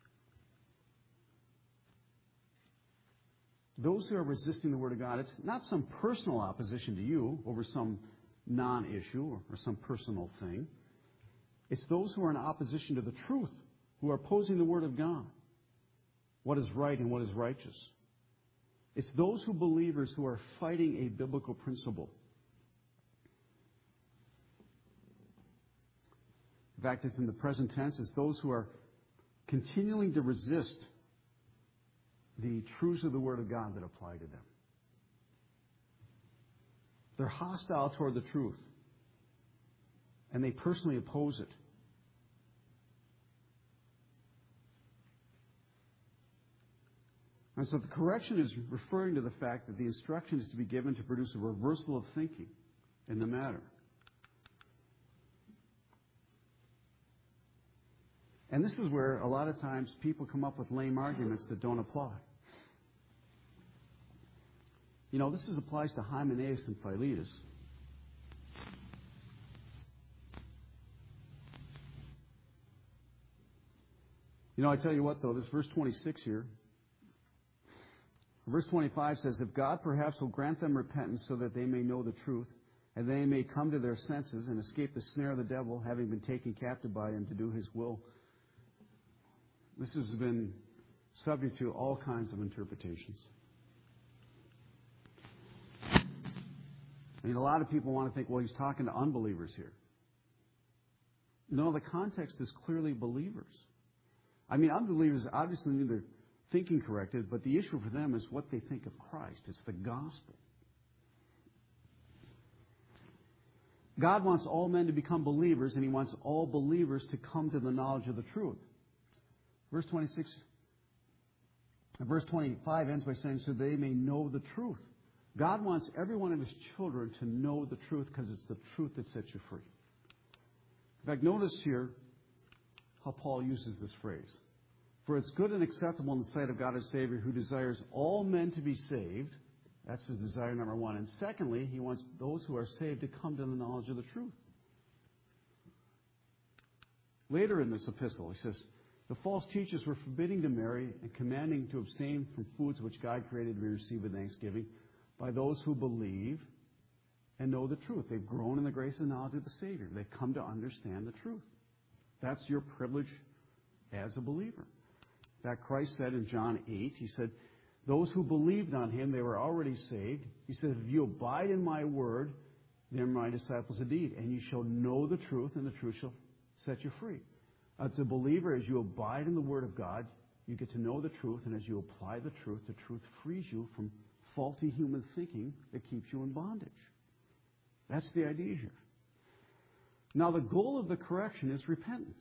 Those who are resisting the Word of God, it's not some personal opposition to you over some non-issue or, or some personal thing. It's those who are in opposition to the truth, who are opposing the Word of God, what is right and what is righteous. It's those who believers who are fighting a biblical principle. In fact, it's in the present tense. It's those who are continuing to resist the truths of the Word of God that apply to them. They're hostile toward the truth, and they personally oppose it. And so the correction is referring to the fact that the instruction is to be given to produce a reversal of thinking in the matter. And this is where a lot of times people come up with lame arguments that don't apply. You know, this is, applies to Hymenaeus and Philetus. You know, I tell you what, though, this verse twenty-six here, verse twenty-five says, if God perhaps will grant them repentance so that they may know the truth, and they may come to their senses and escape the snare of the devil, having been taken captive by him to do his will. This has been subject to all kinds of interpretations. I mean, a lot of people want to think, well, he's talking to unbelievers here. No, the context is clearly believers. I mean, unbelievers obviously need their thinking corrected, but the issue for them is what they think of Christ. It's the gospel. God wants all men to become believers, and He wants all believers to come to the knowledge of the truth. Verse twenty-six, verse twenty-five ends by saying, so they may know the truth. God wants every one of His children to know the truth because it's the truth that sets you free. In fact, notice here how Paul uses this phrase. For it's good and acceptable in the sight of God our Savior, who desires all men to be saved. That's his desire, number one. And secondly, he wants those who are saved to come to the knowledge of the truth. Later in this epistle, he says, the false teachers were forbidding to marry and commanding to abstain from foods which God created to be received with thanksgiving by those who believe and know the truth. They've grown in the grace and knowledge of the Savior. They've come to understand the truth. That's your privilege as a believer. In fact, Christ said in John eight, He said, those who believed on Him, they were already saved. He said, if you abide in my word, then are my disciples indeed, and you shall know the truth, and the truth shall set you free. As a believer, as you abide in the word of God, you get to know the truth, and as you apply the truth, the truth frees you from faulty human thinking that keeps you in bondage. That's the idea here. Now, the goal of the correction is repentance.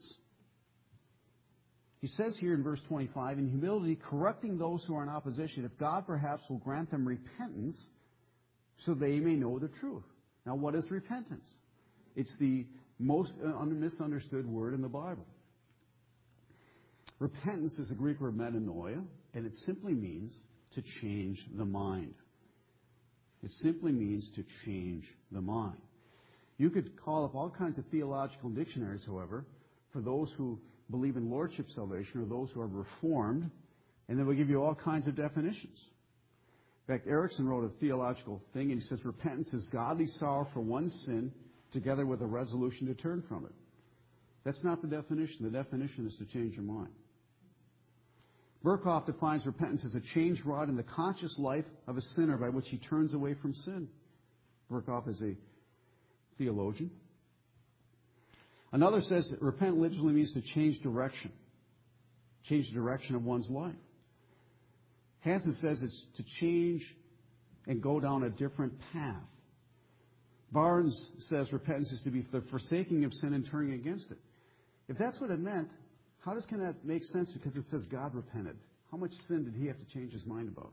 He says here in verse twenty-five, in humility, correcting those who are in opposition, if God perhaps will grant them repentance so they may know the truth. Now, what is repentance? It's the most misunderstood word in the Bible. Repentance is the Greek word metanoia, and it simply means to change the mind. It simply means to change the mind. You could call up all kinds of theological dictionaries, however, for those who believe in lordship salvation or those who are reformed, and they will give you all kinds of definitions. In fact, Erickson wrote a theological thing, and he says, repentance is godly sorrow for one's sin together with a resolution to turn from it. That's not the definition. The definition is to change your mind. Burkhoff defines repentance as a change wrought in the conscious life of a sinner by which he turns away from sin. Burkhoff is a theologian. Another says that repent literally means to change direction. Change the direction of one's life. Hansen says it's to change and go down a different path. Barnes says repentance is to be the forsaking of sin and turning against it. If that's what it meant, how does can that make sense? Because it says God repented. How much sin did He have to change His mind about?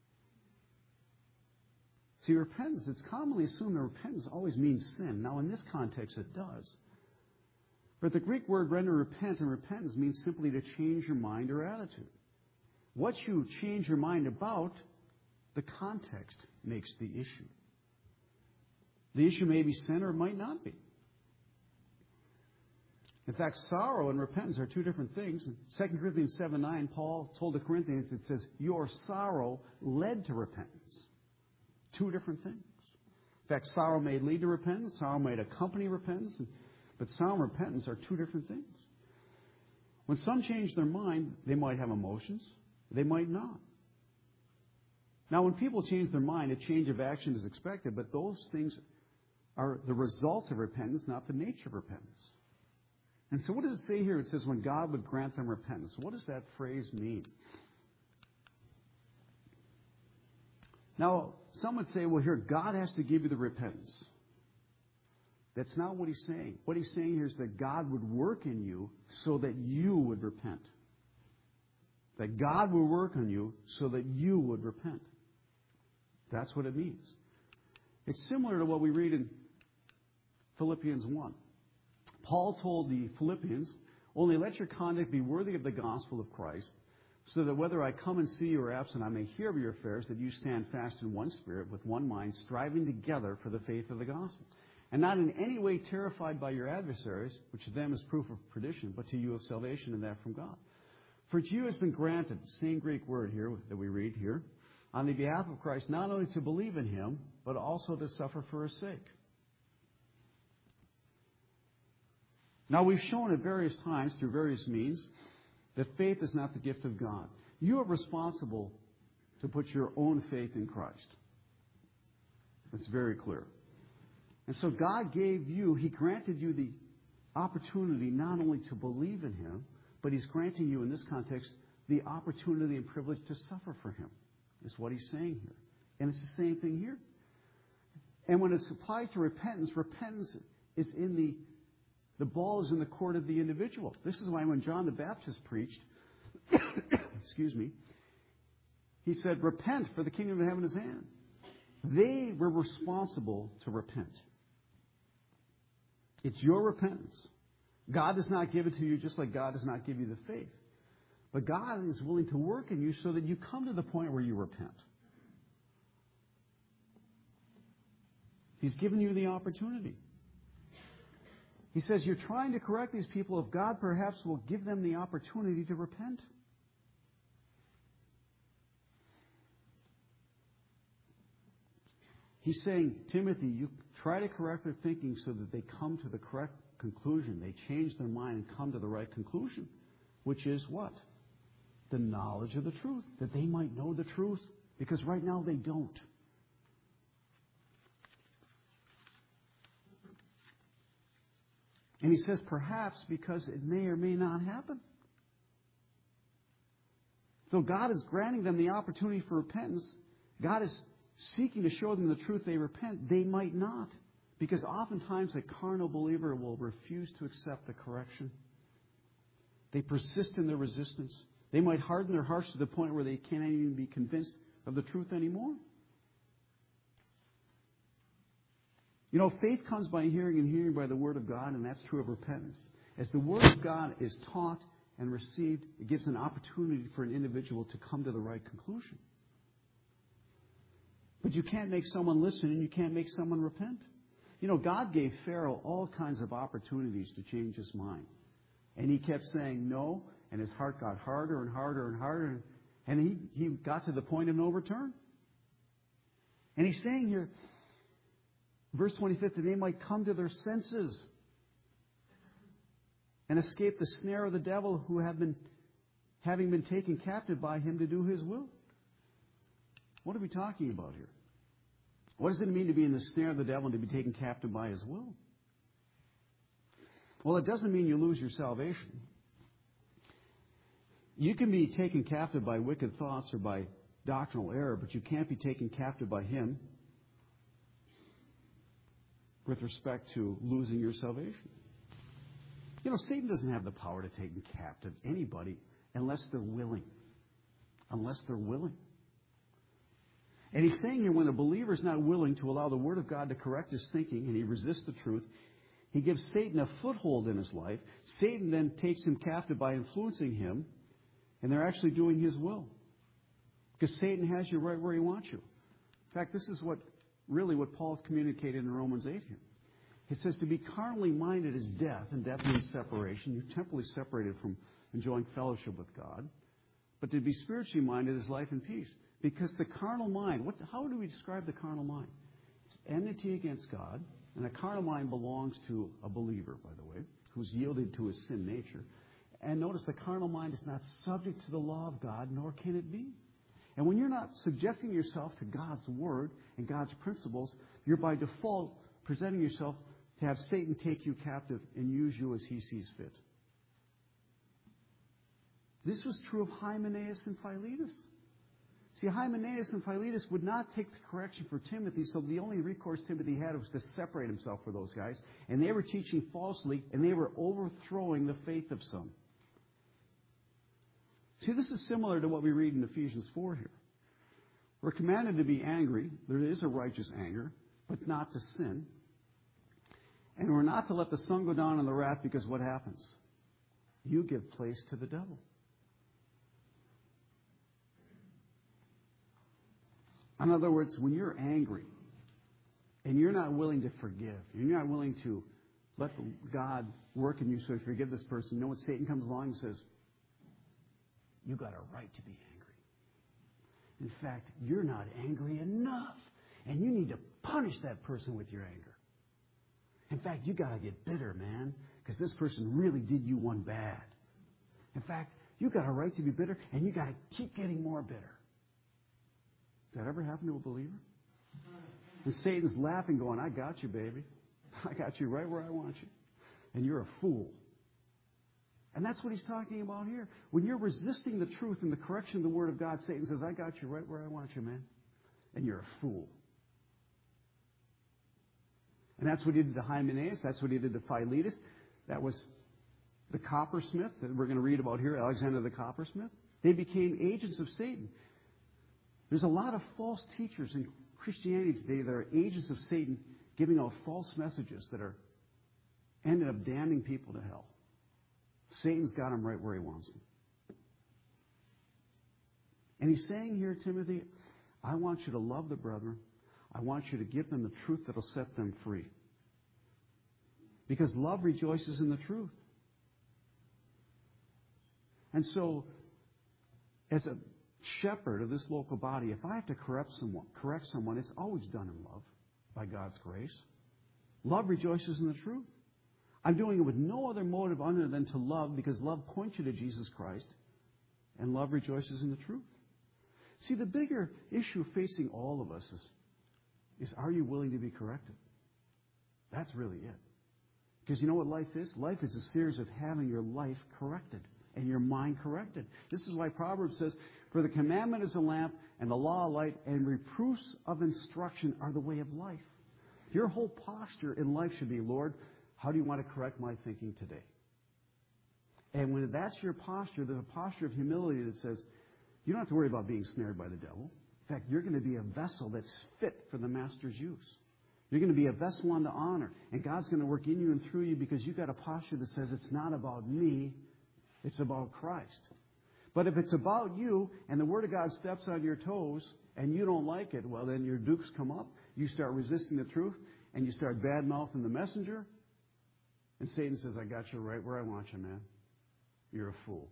See, repentance, it's commonly assumed that repentance always means sin. Now, in this context, it does. But the Greek word rendered repent and repentance means simply to change your mind or attitude. What you change your mind about, the context makes the issue. The issue may be sin or it might not be. In fact, sorrow and repentance are two different things. In Second Corinthians seven nine, Paul told the Corinthians, it says, your sorrow led to repentance. Two different things. In fact, sorrow may lead to repentance, sorrow may accompany repentance, but sorrow and repentance are two different things. When some change their mind, they might have emotions, they might not. Now, when people change their mind, a change of action is expected, but those things are the results of repentance, not the nature of repentance. And so what does it say here? It says when God would grant them repentance. What does that phrase mean? Now, some would say, well, here, God has to give you the repentance. That's not what He's saying. What He's saying here is that God would work in you so that you would repent. That God will work on you so that you would repent. That's what it means. It's similar to what we read in Philippians one. Paul told the Philippians, only let your conduct be worthy of the gospel of Christ, so that whether I come and see you or absent, I may hear of your affairs, that you stand fast in one spirit, with one mind, striving together for the faith of the gospel. And not in any way terrified by your adversaries, which to them is proof of perdition, but to you of salvation, and that from God. For to you has been granted, same Greek word here that we read here, on the behalf of Christ, not only to believe in Him, but also to suffer for His sake. Now, we've shown at various times, through various means, that faith is not the gift of God. You are responsible to put your own faith in Christ. It's very clear. And so God gave you, He granted you the opportunity not only to believe in Him, but He's granting you, in this context, the opportunity and privilege to suffer for Him, is what He's saying here. And it's the same thing here. And when it's applied to repentance, repentance is in the, the ball is in the court of the individual. This is why when John the Baptist preached, excuse me, he said, repent, for the kingdom of heaven is at hand. They were responsible to repent. It's your repentance. God does not give it to you just like God does not give you the faith. But God is willing to work in you so that you come to the point where you repent. He's given you the opportunity. He says, you're trying to correct these people. If God perhaps will give them the opportunity to repent. He's saying, Timothy, you try to correct their thinking so that they come to the correct conclusion. They change their mind and come to the right conclusion. Which is what? The knowledge of the truth. That they might know the truth. Because right now they don't. And he says, perhaps because it may or may not happen. So God is granting them the opportunity for repentance. God is seeking to show them the truth. They repent. They might not. Because oftentimes a carnal believer will refuse to accept the correction. They persist in their resistance. They might harden their hearts to the point where they can't even be convinced of the truth anymore. You know, faith comes by hearing and hearing by the Word of God, and that's true of repentance. As the Word of God is taught and received, it gives an opportunity for an individual to come to the right conclusion. But you can't make someone listen and you can't make someone repent. You know, God gave Pharaoh all kinds of opportunities to change his mind. And he kept saying no, and his heart got harder and harder and harder, and he, he got to the point of no return. And he's saying here, verse twenty-five, that they might come to their senses and escape the snare of the devil, who have been, having been taken captive by him to do his will. What are we talking about here? What does it mean to be in the snare of the devil and to be taken captive by his will? Well, it doesn't mean you lose your salvation. You can be taken captive by wicked thoughts or by doctrinal error, but you can't be taken captive by him with respect to losing your salvation. You know, Satan doesn't have the power to take captive anybody unless they're willing. Unless they're willing. And he's saying here, when a believer is not willing to allow the Word of God to correct his thinking and he resists the truth, he gives Satan a foothold in his life. Satan then takes him captive by influencing him, and they're actually doing his will. Because Satan has you right where he wants you. In fact, this is what really what Paul communicated in Romans eight here. He says to be carnally minded is death, and death means separation. You're temporally separated from enjoying fellowship with God. But to be spiritually minded is life and peace. Because the carnal mind, what, how do we describe the carnal mind? It's enmity against God. And a carnal mind belongs to a believer, by the way, who's yielded to his sin nature. And notice the carnal mind is not subject to the law of God, nor can it be. And when you're not subjecting yourself to God's Word and God's principles, you're by default presenting yourself to have Satan take you captive and use you as he sees fit. This was true of Hymenaeus and Philetus. See, Hymenaeus and Philetus would not take the correction for Timothy, so the only recourse Timothy had was to separate himself from those guys. And they were teaching falsely, and they were overthrowing the faith of some. See, this is similar to what we read in Ephesians four here. We're commanded to be angry. There is a righteous anger, but not to sin. And we're not to let the sun go down on the wrath, because what happens? You give place to the devil. In other words, when you're angry and you're not willing to forgive, and you're not willing to let God work in you so you forgive this person, you know what? Satan comes along and says, you got a right to be angry. In fact, you're not angry enough, and you need to punish that person with your anger. In fact, you got to get bitter, man, because this person really did you one bad. In fact, you got a right to be bitter, and you got to keep getting more bitter. Does that ever happen to a believer? And Satan's laughing, going, I got you, baby. I got you right where I want you. And you're a fool. And that's what he's talking about here. When you're resisting the truth and the correction of the Word of God, Satan says, I got you right where I want you, man. And you're a fool. And that's what he did to Hymenaeus. That's what he did to Philetus. That was the coppersmith that we're going to read about here, Alexander the coppersmith. They became agents of Satan. There's a lot of false teachers in Christianity today that are agents of Satan, giving out false messages that are ended up damning people to hell. Satan's got them right where he wants them. And he's saying here, Timothy, I want you to love the brethren. I want you to give them the truth that will set them free. Because love rejoices in the truth. And so, as a shepherd of this local body, if I have to correct someone, correct someone, it's always done in love by God's grace. Love rejoices in the truth. I'm doing it with no other motive other than to love, because love points you to Jesus Christ, and love rejoices in the truth. See, the bigger issue facing all of us is, is are you willing to be corrected? That's really it. Because you know what life is? Life is a series of having your life corrected and your mind corrected. This is why Proverbs says, for the commandment is a lamp, and the law a light, and reproofs of instruction are the way of life. Your whole posture in life should be, Lord, how do you want to correct my thinking today? And when that's your posture, there's a posture of humility that says, you don't have to worry about being snared by the devil. In fact, you're going to be a vessel that's fit for the master's use. You're going to be a vessel unto honor. And God's going to work in you and through you because you've got a posture that says it's not about me, it's about Christ. But if it's about you and the Word of God steps on your toes and you don't like it, well, then your dukes come up. You start resisting the truth and you start bad-mouthing the messenger. And Satan says, I got you right where I want you, man. You're a fool.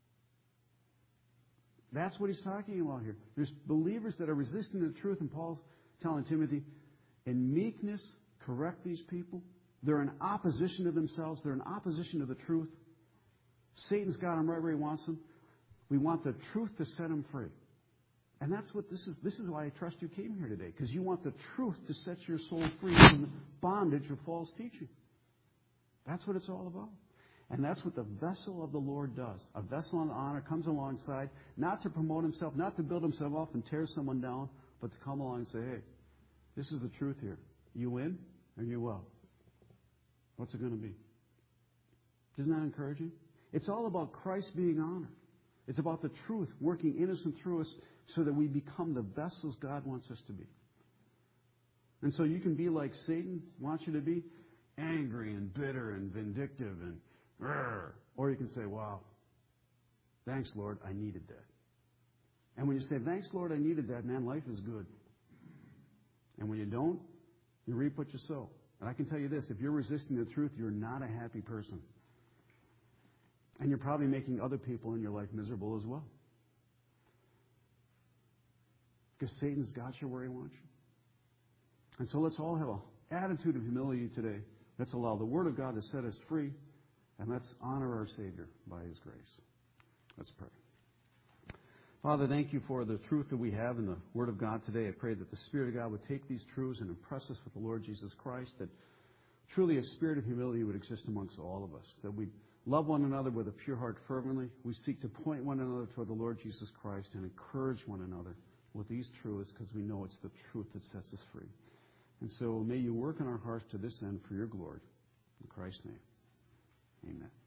That's what he's talking about here. There's believers that are resisting the truth, and Paul's telling Timothy, in meekness, correct these people. They're in opposition to themselves. They're in opposition to the truth. Satan's got them right where he wants them. We want the truth to set them free. And that's what this is. This is why I trust you came here today, because you want the truth to set your soul free from the bondage of false teaching. That's what it's all about. And that's what the vessel of the Lord does. A vessel of honor comes alongside, not to promote himself, not to build himself up and tear someone down, but to come along and say, hey, this is the truth here. You in or you out? What's it going to be? Isn't that encouraging? It's all about Christ being honored. It's about the truth working in us and through us so that we become the vessels God wants us to be. And so you can be like Satan wants you to be, angry and bitter and vindictive and rrr. Or you can say, wow, thanks, Lord, I needed that. And when you say, thanks, Lord, I needed that, man, life is good. And when you don't, you reap what you sow. And I can tell you this, if you're resisting the truth, you're not a happy person. And you're probably making other people in your life miserable as well. Because Satan's got you where he wants you. And so let's all have an attitude of humility today. Let's allow the Word of God to set us free. And let's honor our Savior by His grace. Let's pray. Father, thank you for the truth that we have in the Word of God today. I pray that the Spirit of God would take these truths and impress us with the Lord Jesus Christ, that truly a spirit of humility would exist amongst all of us, that we love one another with a pure heart fervently. We seek to point one another toward the Lord Jesus Christ and encourage one another with these truths because we know it's the truth that sets us free. And so may you work in our hearts to this end for your glory. In Christ's name, amen.